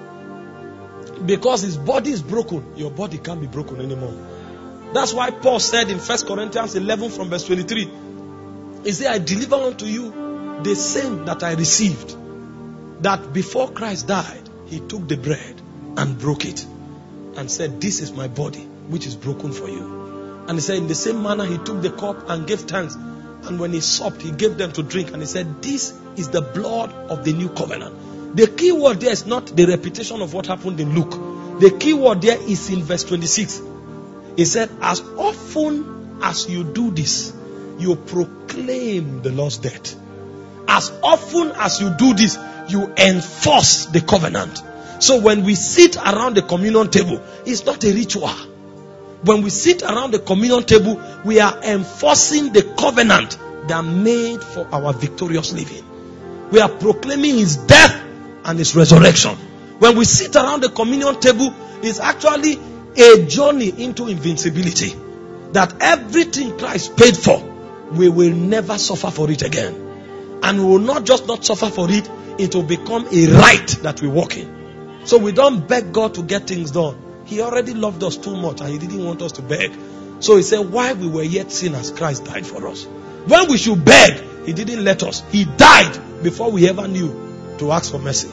Because his body is broken, your body can't be broken anymore. That's why Paul said in First Corinthians eleven from verse twenty-three, he said, I deliver unto you the same that I received. That before Christ died, he took the bread and broke it and said, this is my body which is broken for you. And he said, in the same manner he took the cup and gave thanks. And when he supped, he gave them to drink. And he said, this is the blood of the new covenant. The key word there is not the repetition of what happened in Luke. The key word there is in verse twenty-six. He said, as often as you do this, you proclaim the Lord's death. As often as you do this, you enforce the covenant. So when we sit around the communion table, it's not a ritual. When we sit around the communion table, we are enforcing the covenant that made for our victorious living. We are proclaiming his death and his resurrection. When we sit around the communion table, it's actually a journey into invincibility. That everything Christ paid for, we will never suffer for it again. And we will not just not suffer for it, it will become a right that we walk in. So we don't beg God to get things done. He already loved us too much and he didn't want us to beg. So he said, while we were yet sinners, Christ died for us. When we should beg, he didn't let us. He died before we ever knew to ask for mercy.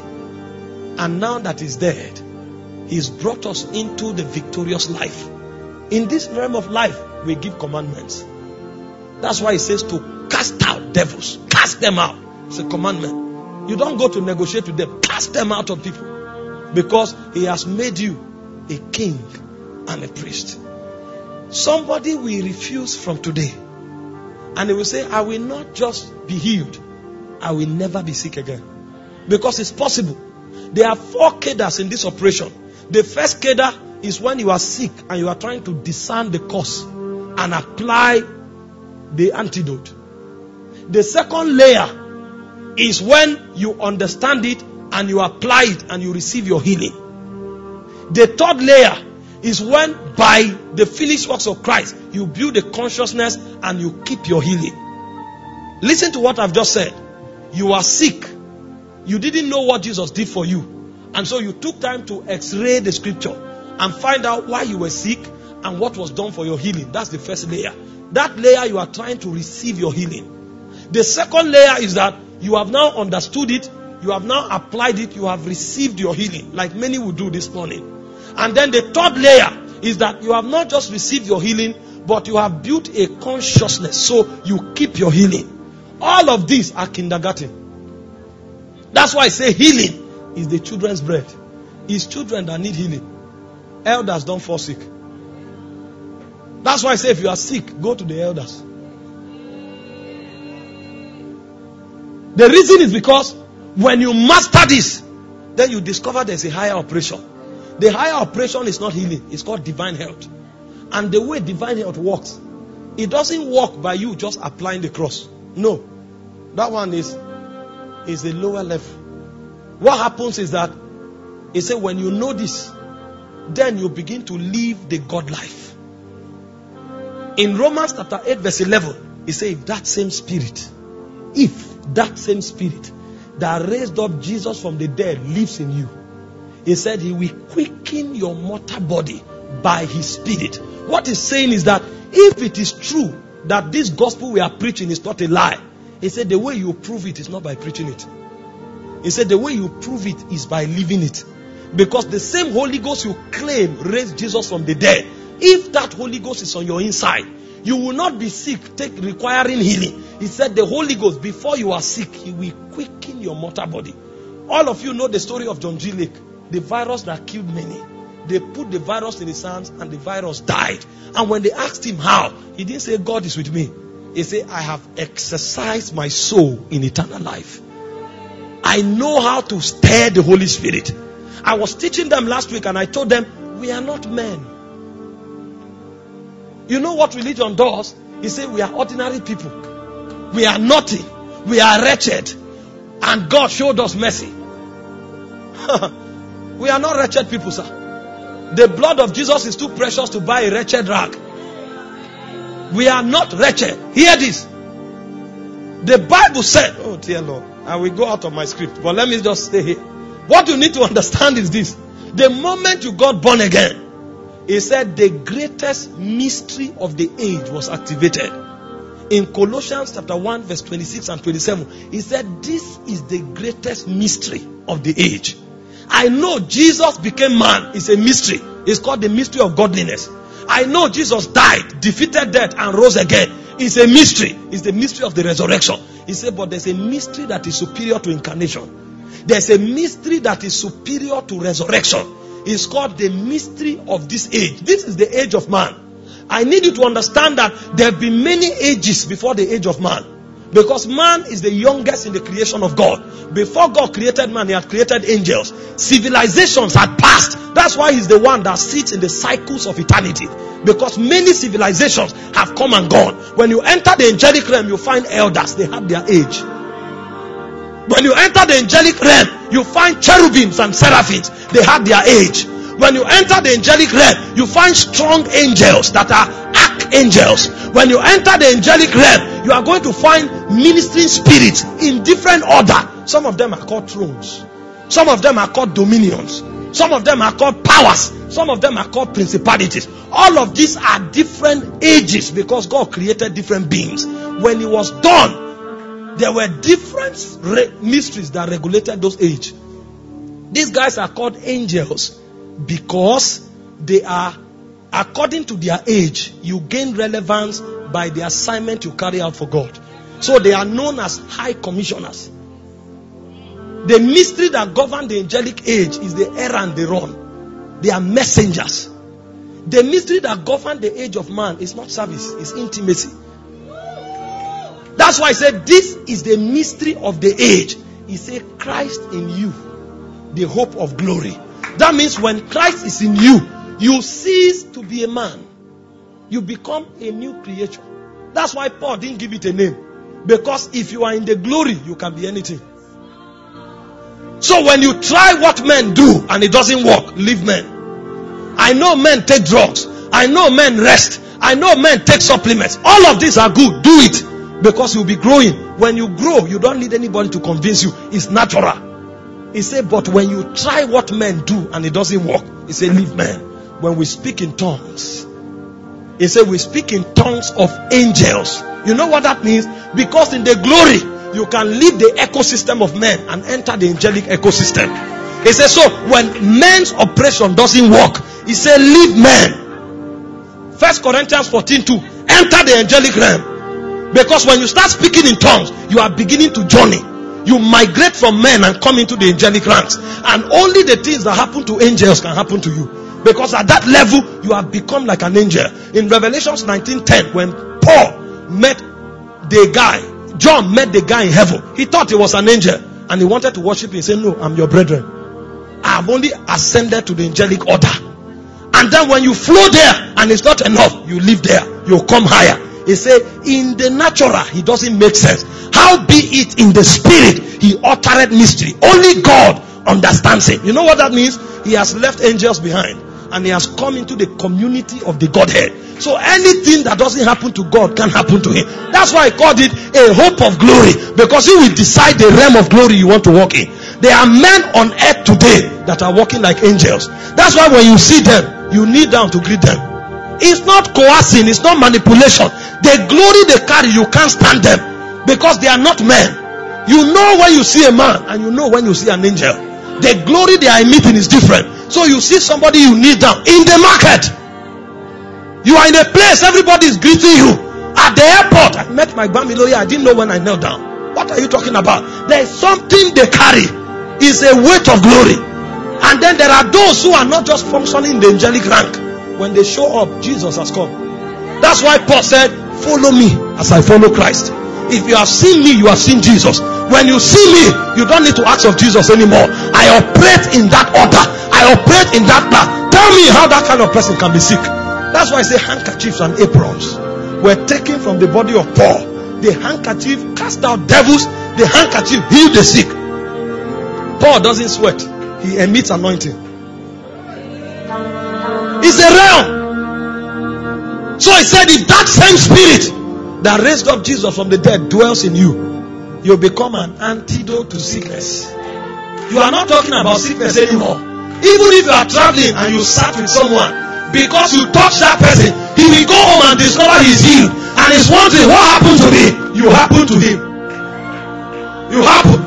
And now that he's dead, he's brought us into the victorious life. In this realm of life, we give commandments. That's why he says to cast out devils. Cast them out. It's a commandment. You don't go to negotiate with them. Cast them out of people. Because he has made you a king and a priest. Somebody will refuse from today. And he will say, I will not just be healed. I will never be sick again. Because it's possible. There are four cadres in this operation. The first cadre is when you are sick and you are trying to discern the cause and apply the antidote. The second layer is when you understand it and you apply it and you receive your healing. The third layer is when by the finished works of Christ you build a consciousness and you keep your healing. Listen to what I've just said. You are sick. You didn't know what Jesus did for you. And so you took time to x-ray the scripture and find out why you were sick and what was done for your healing. That's the first layer. That layer you are trying to receive your healing. The second layer is that you have now understood it. You have now applied it. You have received your healing, like many will do this morning. And then the third layer is that you have not just received your healing, but you have built a consciousness, so you keep your healing. All of these are kindergarten. That's why I say healing is the children's bread. It's children that need healing. Elders don't fall sick. That's why I say if you are sick, go to the elders. The reason is because when you master this, then you discover there's a higher operation. The higher operation is not healing. It's called divine health. And the way divine health works, it doesn't work by you just applying the cross. No. That one is, is a lower level. What happens is that, it said when you know this, then you begin to live the God life. In Romans chapter eight verse eleven, it says if that same spirit, if that same spirit that raised up Jesus from the dead lives in you, He said he will quicken your mortal body by his spirit. What he's saying is that if it is true that this gospel we are preaching is not a lie, he said the way you prove it is not by preaching it. He said the way you prove it is by living it. Because the same Holy Ghost you claim raised Jesus from the dead, if that Holy Ghost is on your inside, you will not be sick, take, requiring healing. He said the Holy Ghost, before you are sick, he will quicken your mortal body. All of you know the story of John G. Lake, the virus that killed many. They put the virus in his hands and the virus died. And when they asked him how, he didn't say God is with me. He said, I have exercised my soul in eternal life. I know how to stir the Holy Spirit. I was teaching them last week and I told them, we are not men. You know what religion does? He said, we are ordinary people. We are naughty. We are wretched. And God showed us mercy. We are not wretched people, sir. The blood of Jesus is too precious to buy a wretched rag. We are not wretched. Hear this. The Bible said, oh dear Lord, I will go out of my script, but let me just stay here. What you need to understand is this. The moment you got born again, he said the greatest mystery of the age was activated. In Colossians chapter one verse twenty-six and twenty-seven, he said this is the greatest mystery of the age. I know Jesus became man is a mystery. It's called the mystery of godliness. I know Jesus died, defeated death and rose again. It's a mystery. It's the mystery of the resurrection. He said, but there's a mystery that is superior to incarnation. There's a mystery that is superior to resurrection. It's called the mystery of this age. This is the age of man. I need you to understand that there have been many ages before the age of man. Because man is the youngest in the creation of God. Before God created man, he had created angels. Civilizations had passed. That's why he's the one that sits in the cycles of eternity. Because many civilizations have come and gone. When you enter the angelic realm, you find elders. They have their age. When you enter the angelic realm, you find cherubims and seraphims. They have their age. When you enter the angelic realm, you find strong angels that are archangels. When you enter the angelic realm, you are going to find ministering spirits in different order. Some of them are called thrones. Some of them are called dominions. Some of them are called powers. Some of them are called principalities. All of these are different ages because God created different beings. When it was done, there were different re- mysteries that regulated those ages. These guys are called angels because they are, according to their age, you gain relevance by the assignment you carry out for God. So they are known as high commissioners. The mystery that governs the angelic age is the errand they run. They are messengers. The mystery that governs the age of man is not service, it's intimacy. That's why I said this is the mystery of the age. He said Christ in you, the hope of glory. That means when Christ is in you, you cease to be a man. You become a new creature. That's why Paul didn't give it a name. Because if you are in the glory, you can be anything. So when you try what men do and it doesn't work, leave men. I know men take drugs. I know men rest. I know men take supplements. All of these are good. Do it. Because you'll be growing. When you grow, you don't need anybody to convince you. It's natural. He said, but when you try what men do and it doesn't work, he said, leave men. When we speak in tongues, he said, we speak in tongues of angels. You know what that means? Because in the glory, you can leave the ecosystem of men and enter the angelic ecosystem. He said, so when men's operation doesn't work, he said, leave men. First Corinthians fourteen two, enter the angelic realm. Because when you start speaking in tongues, you are beginning to journey. You migrate from men and come into the angelic ranks. And only the things that happen to angels can happen to you. Because at that level, you have become like an angel. In Revelation nineteen ten, when Paul met the guy, John met the guy in heaven. He thought he was an angel. And he wanted to worship him. He said, no, I'm your brethren. I have only ascended to the angelic order. And then when you flow there, and it's not enough, you live there. You come higher. He said, in the natural, it doesn't make sense. How be it in the spirit, he uttered mystery. Only God understands it. You know what that means? He has left angels behind. And he has come into the community of the Godhead. So anything that doesn't happen to God can happen to him. That's why I called it a hope of glory. Because he will decide the realm of glory you want to walk in. There are men on earth today that are walking like angels. That's why when you see them, you kneel down to greet them. It's not coercing, it's not manipulation. The glory they carry, you can't stand them because they are not men. You know when you see a man and you know when you see an angel. The glory they are emitting is different. So you see somebody, you kneel down. In the market, you are in a place, everybody is greeting you. At the airport, I met my Bamiloya, I didn't know when I knelt down. What are you talking about? There is something they carry. It's a weight of glory. And then there are those who are not just functioning in the angelic rank. When they show up, Jesus has come. That's why Paul said, follow me as I follow Christ. If you have seen me, you have seen Jesus. When you see me, you don't need to ask of Jesus anymore. I operate in that order. I operate in that path. Tell me how that kind of person can be sick. That's why I say handkerchiefs and aprons were taken from the body of Paul. The handkerchief cast out devils. The handkerchief healed the sick. Paul doesn't sweat. He emits anointing. It's a realm. So he said, if that same spirit that raised up Jesus from the dead dwells in you, you become an antidote to sickness. You are not talking about sickness anymore. Even if you are traveling and you sat with someone, because you touch that person, he will go home and discover he's healed. And he's wondering, what happened to me? You happen to him. You happen.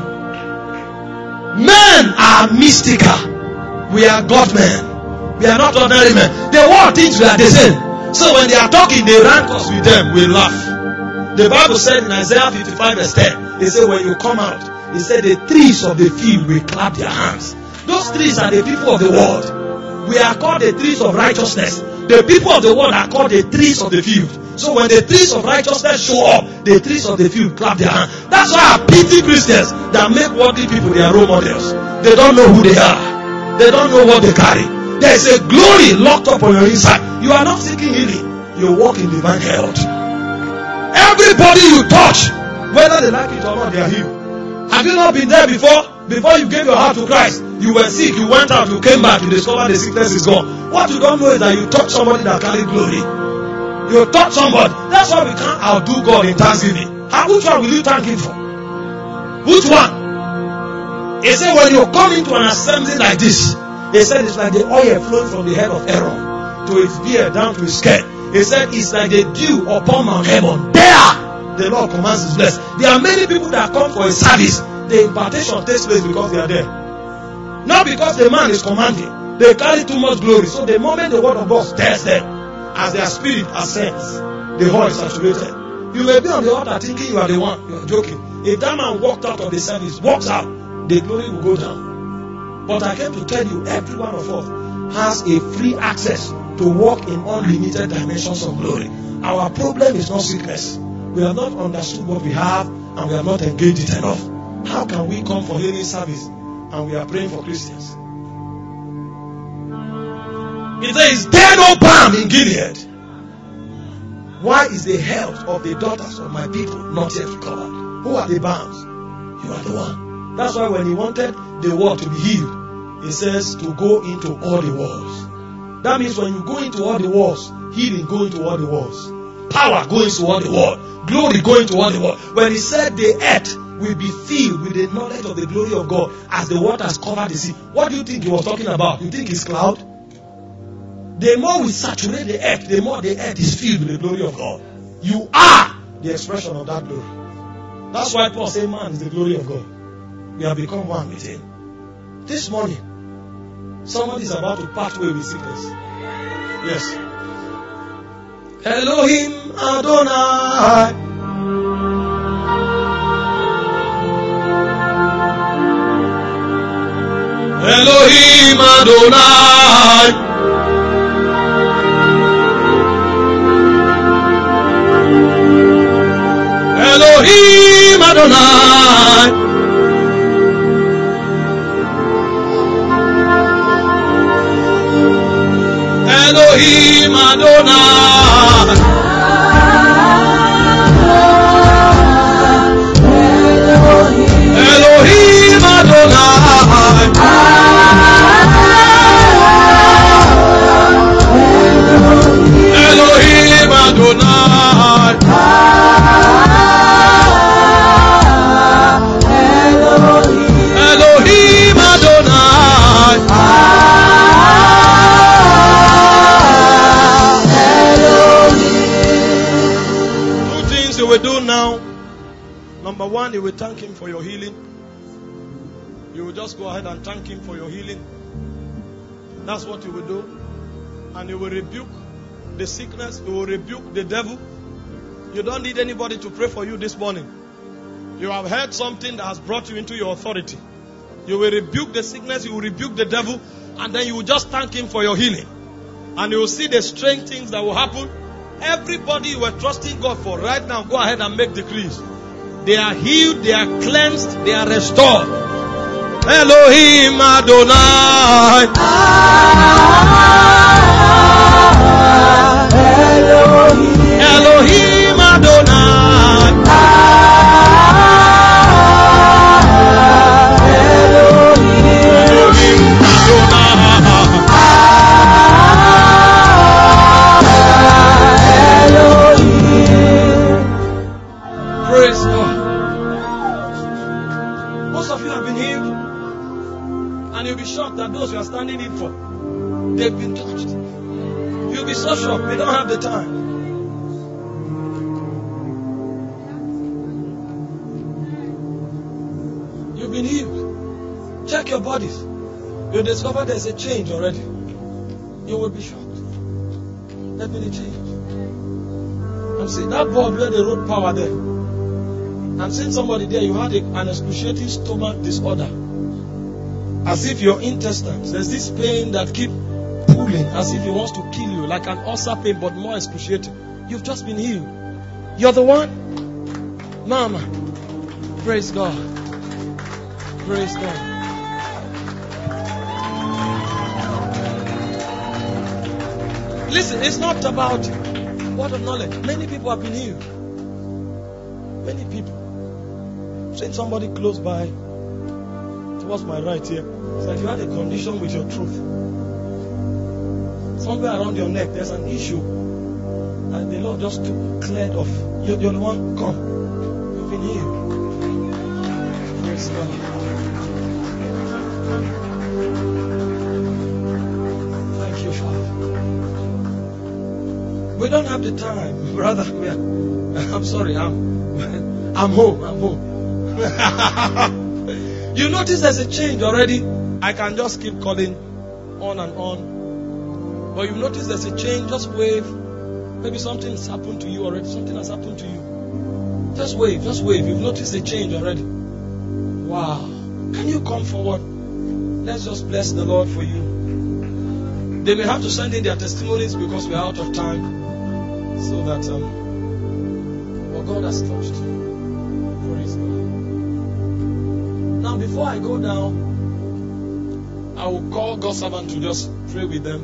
Men are mystical. We are God men. We are not ordinary men. The world thinks we are the same. So when they are talking, they rank us with them. We laugh. The Bible said in Isaiah fifty-five verse ten, they say when you come out, he said the trees of the field will clap their hands. Those trees are the people of the world. We are called the trees of righteousness. The people of the world are called the trees of the field. So when the trees of righteousness show up, the trees of the field clap their hands. That's why I pity Christians that make worldly people their role models. They don't know who they are. They don't know what they carry. There is a glory locked up on your inside. You are not seeking healing. You walk in divine health. Everybody you touch, whether they like it or not, they are healed. Have you not been there before? Before you gave your heart to Christ, you were sick, you went out, you came back, you discovered the sickness is gone. What you don't know is that you touched somebody that carried glory. You touched somebody. That's why we can't outdo God in thanksgiving. How, which one will you thank Him for? Which one? He said when you come into an assembly like this, he said it's like the oil flowing from the head of Aaron to his beard down to his skirt. He said it's like the dew upon Mount Hermon. There, the Lord commands His blessing. There are many people that come for a service. The impartation takes place because they are there. Not because the man is commanding. They carry too much glory. So the moment the word of God stirs them, as their spirit ascends, the whole is saturated. You may be on the altar thinking you are the one. You are joking. If that man walked out of the service, walks out, the glory will go down. But I came to tell you, every one of us has a free access to walk in unlimited dimensions of glory. Our problem is not sickness. We have not understood what we have and we have not engaged it enough. How can we come for healing service and we are praying for Christians? It says, there no balm in Gilead. Why is the health of the daughters of my people not yet recovered? Who are the balms? You are the one. That's why when He wanted the world to be healed, He says to go into all the walls. That means when you go into all the walls, healing go into all the walls. Power go into all the world. Glory go into all the world. When He said the earth will be filled with the knowledge of the glory of God as the waters cover the sea. What do you think He was talking about? You think it's cloud? The more we saturate the earth, the more the earth is filled with the glory of God. You are the expression of that glory. That's why Paul said man is the glory of God. We have become one with Him. This morning, somebody is about to part way with sickness. Yes. Elohim Adonai. Elohim Adonai. Elohim Adonai. Elohim Adonai. Elohim Adonai. Elohim Adonai. Elohim one, you will thank Him for your healing. You will just go ahead and thank Him for your healing. That's what you will do. And you will rebuke the sickness. You will rebuke the devil. You don't need anybody to pray for you this morning. You have heard something that has brought you into your authority. You will rebuke the sickness. You will rebuke the devil. And then you will just thank Him for your healing. And you will see the strange things that will happen. Everybody you were trusting God for right now, go ahead and make decrees. They are healed, they are cleansed, they are restored. Elohim Adonai. Elohim, Elohim Adonai. Elohim Adonai. Praise God. Most of you have been healed. And you'll be shocked that those you are standing in for, they've been touched. You'll be so shocked. We don't have the time. You've been healed. Check your bodies. You'll discover there's a change already. You will be shocked. Let me change. I'm seeing that bulb where they wrote power there. I'm seeing somebody there. You had a, an excruciating stomach disorder. As if your intestines, there's this pain that keep pulling, as if it wants to kill you, like an ulcer pain, but more excruciating. You've just been healed. You're the one? Mama. Praise God. Praise God. Listen, it's not about word of knowledge. Many people have been healed. Many people. I'm seeing somebody close by. Towards my right here. It's like you had a condition with your truth. Somewhere around your neck, there's an issue. And the Lord just took, cleared off. You're, you're the one, come. You've been healed. Praise God. Thank you, Father. We don't have the time, brother. I'm sorry, I'm, I'm home, I'm home. You notice there's a change already. I can just keep calling on and on. But you notice there's a change. Just wave. Maybe something's happened to you already. Something has happened to you. Just wave. Just wave. You've noticed a change already. Wow. Can you come forward? Let's just bless the Lord for you. They may have to send in their testimonies because we're out of time. So that um, what God has touched. Praise God. Now, before I go down, I will call God's servant to just pray with them.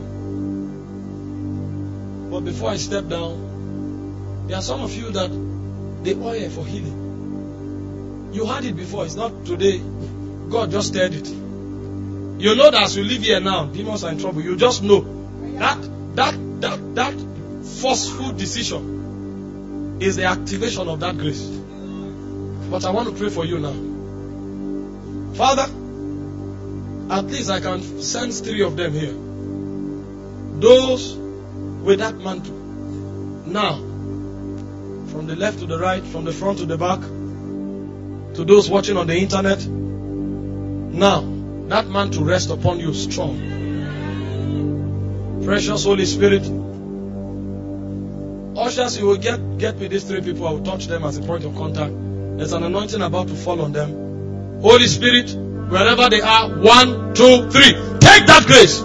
But before I step down, there are some of you that the oil for healing. You had it before, it's not today. God just stirred it. You know that as you live here now, demons are in trouble. You just know that that that that forceful decision is the activation of that grace. But I want to pray for you now. Father, at least I can sense three of them here. Those with that mantle. Now, from the left to the right, from the front to the back, to those watching on the internet. Now, that mantle rest upon you strong. Precious Holy Spirit. Ushers, you will get, get me these three people. I will touch them as a point of contact. There's an anointing about to fall on them. Holy Spirit, wherever they are, one, two, three. Take that grace.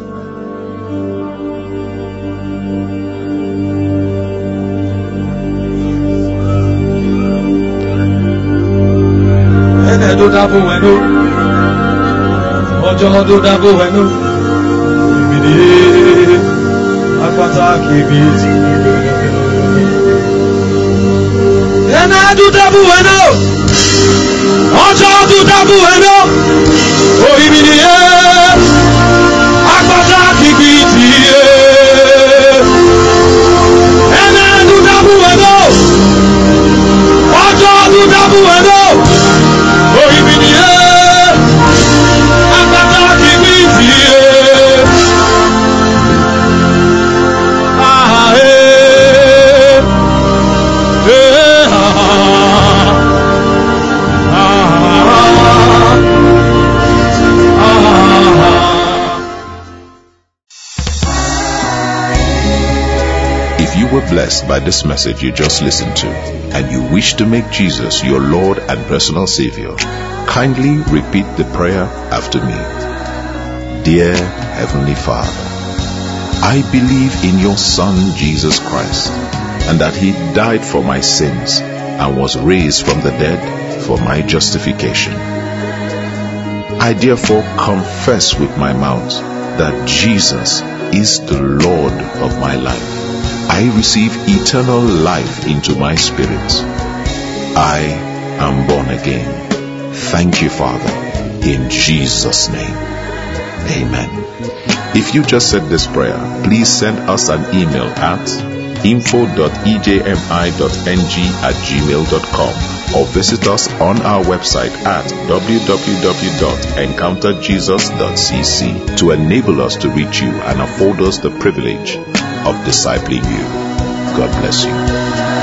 Ọjọ́ tó dábò ẹ̀nà òyìnbí ẹ̀ agbádá kìkì tì ẹ̀ ẹ̀nà tó dábò ẹ̀nà ọjọ́ tó dábò ẹ̀nà òyìnbí ẹ̀ agbádá kìkì tì ẹ̀ ah ẹ̀ ẹ̀ ah. were blessed by this message you just listened to, and you wish to make Jesus your Lord and personal Savior, kindly repeat the prayer after me. Dear Heavenly Father, I believe in your Son Jesus Christ, and that He died for my sins and was raised from the dead for my justification. I therefore confess with my mouth that Jesus is the Lord of my life. I receive eternal life into my spirit. I am born again. Thank you, Father, in Jesus' name. Amen. If you just said this prayer, please send us an email at info dot e j m i dot n g at gmail dot com or visit us on our website at w w w dot encounter jesus dot c c to enable us to reach you and afford us the privilege of discipling you. God bless you.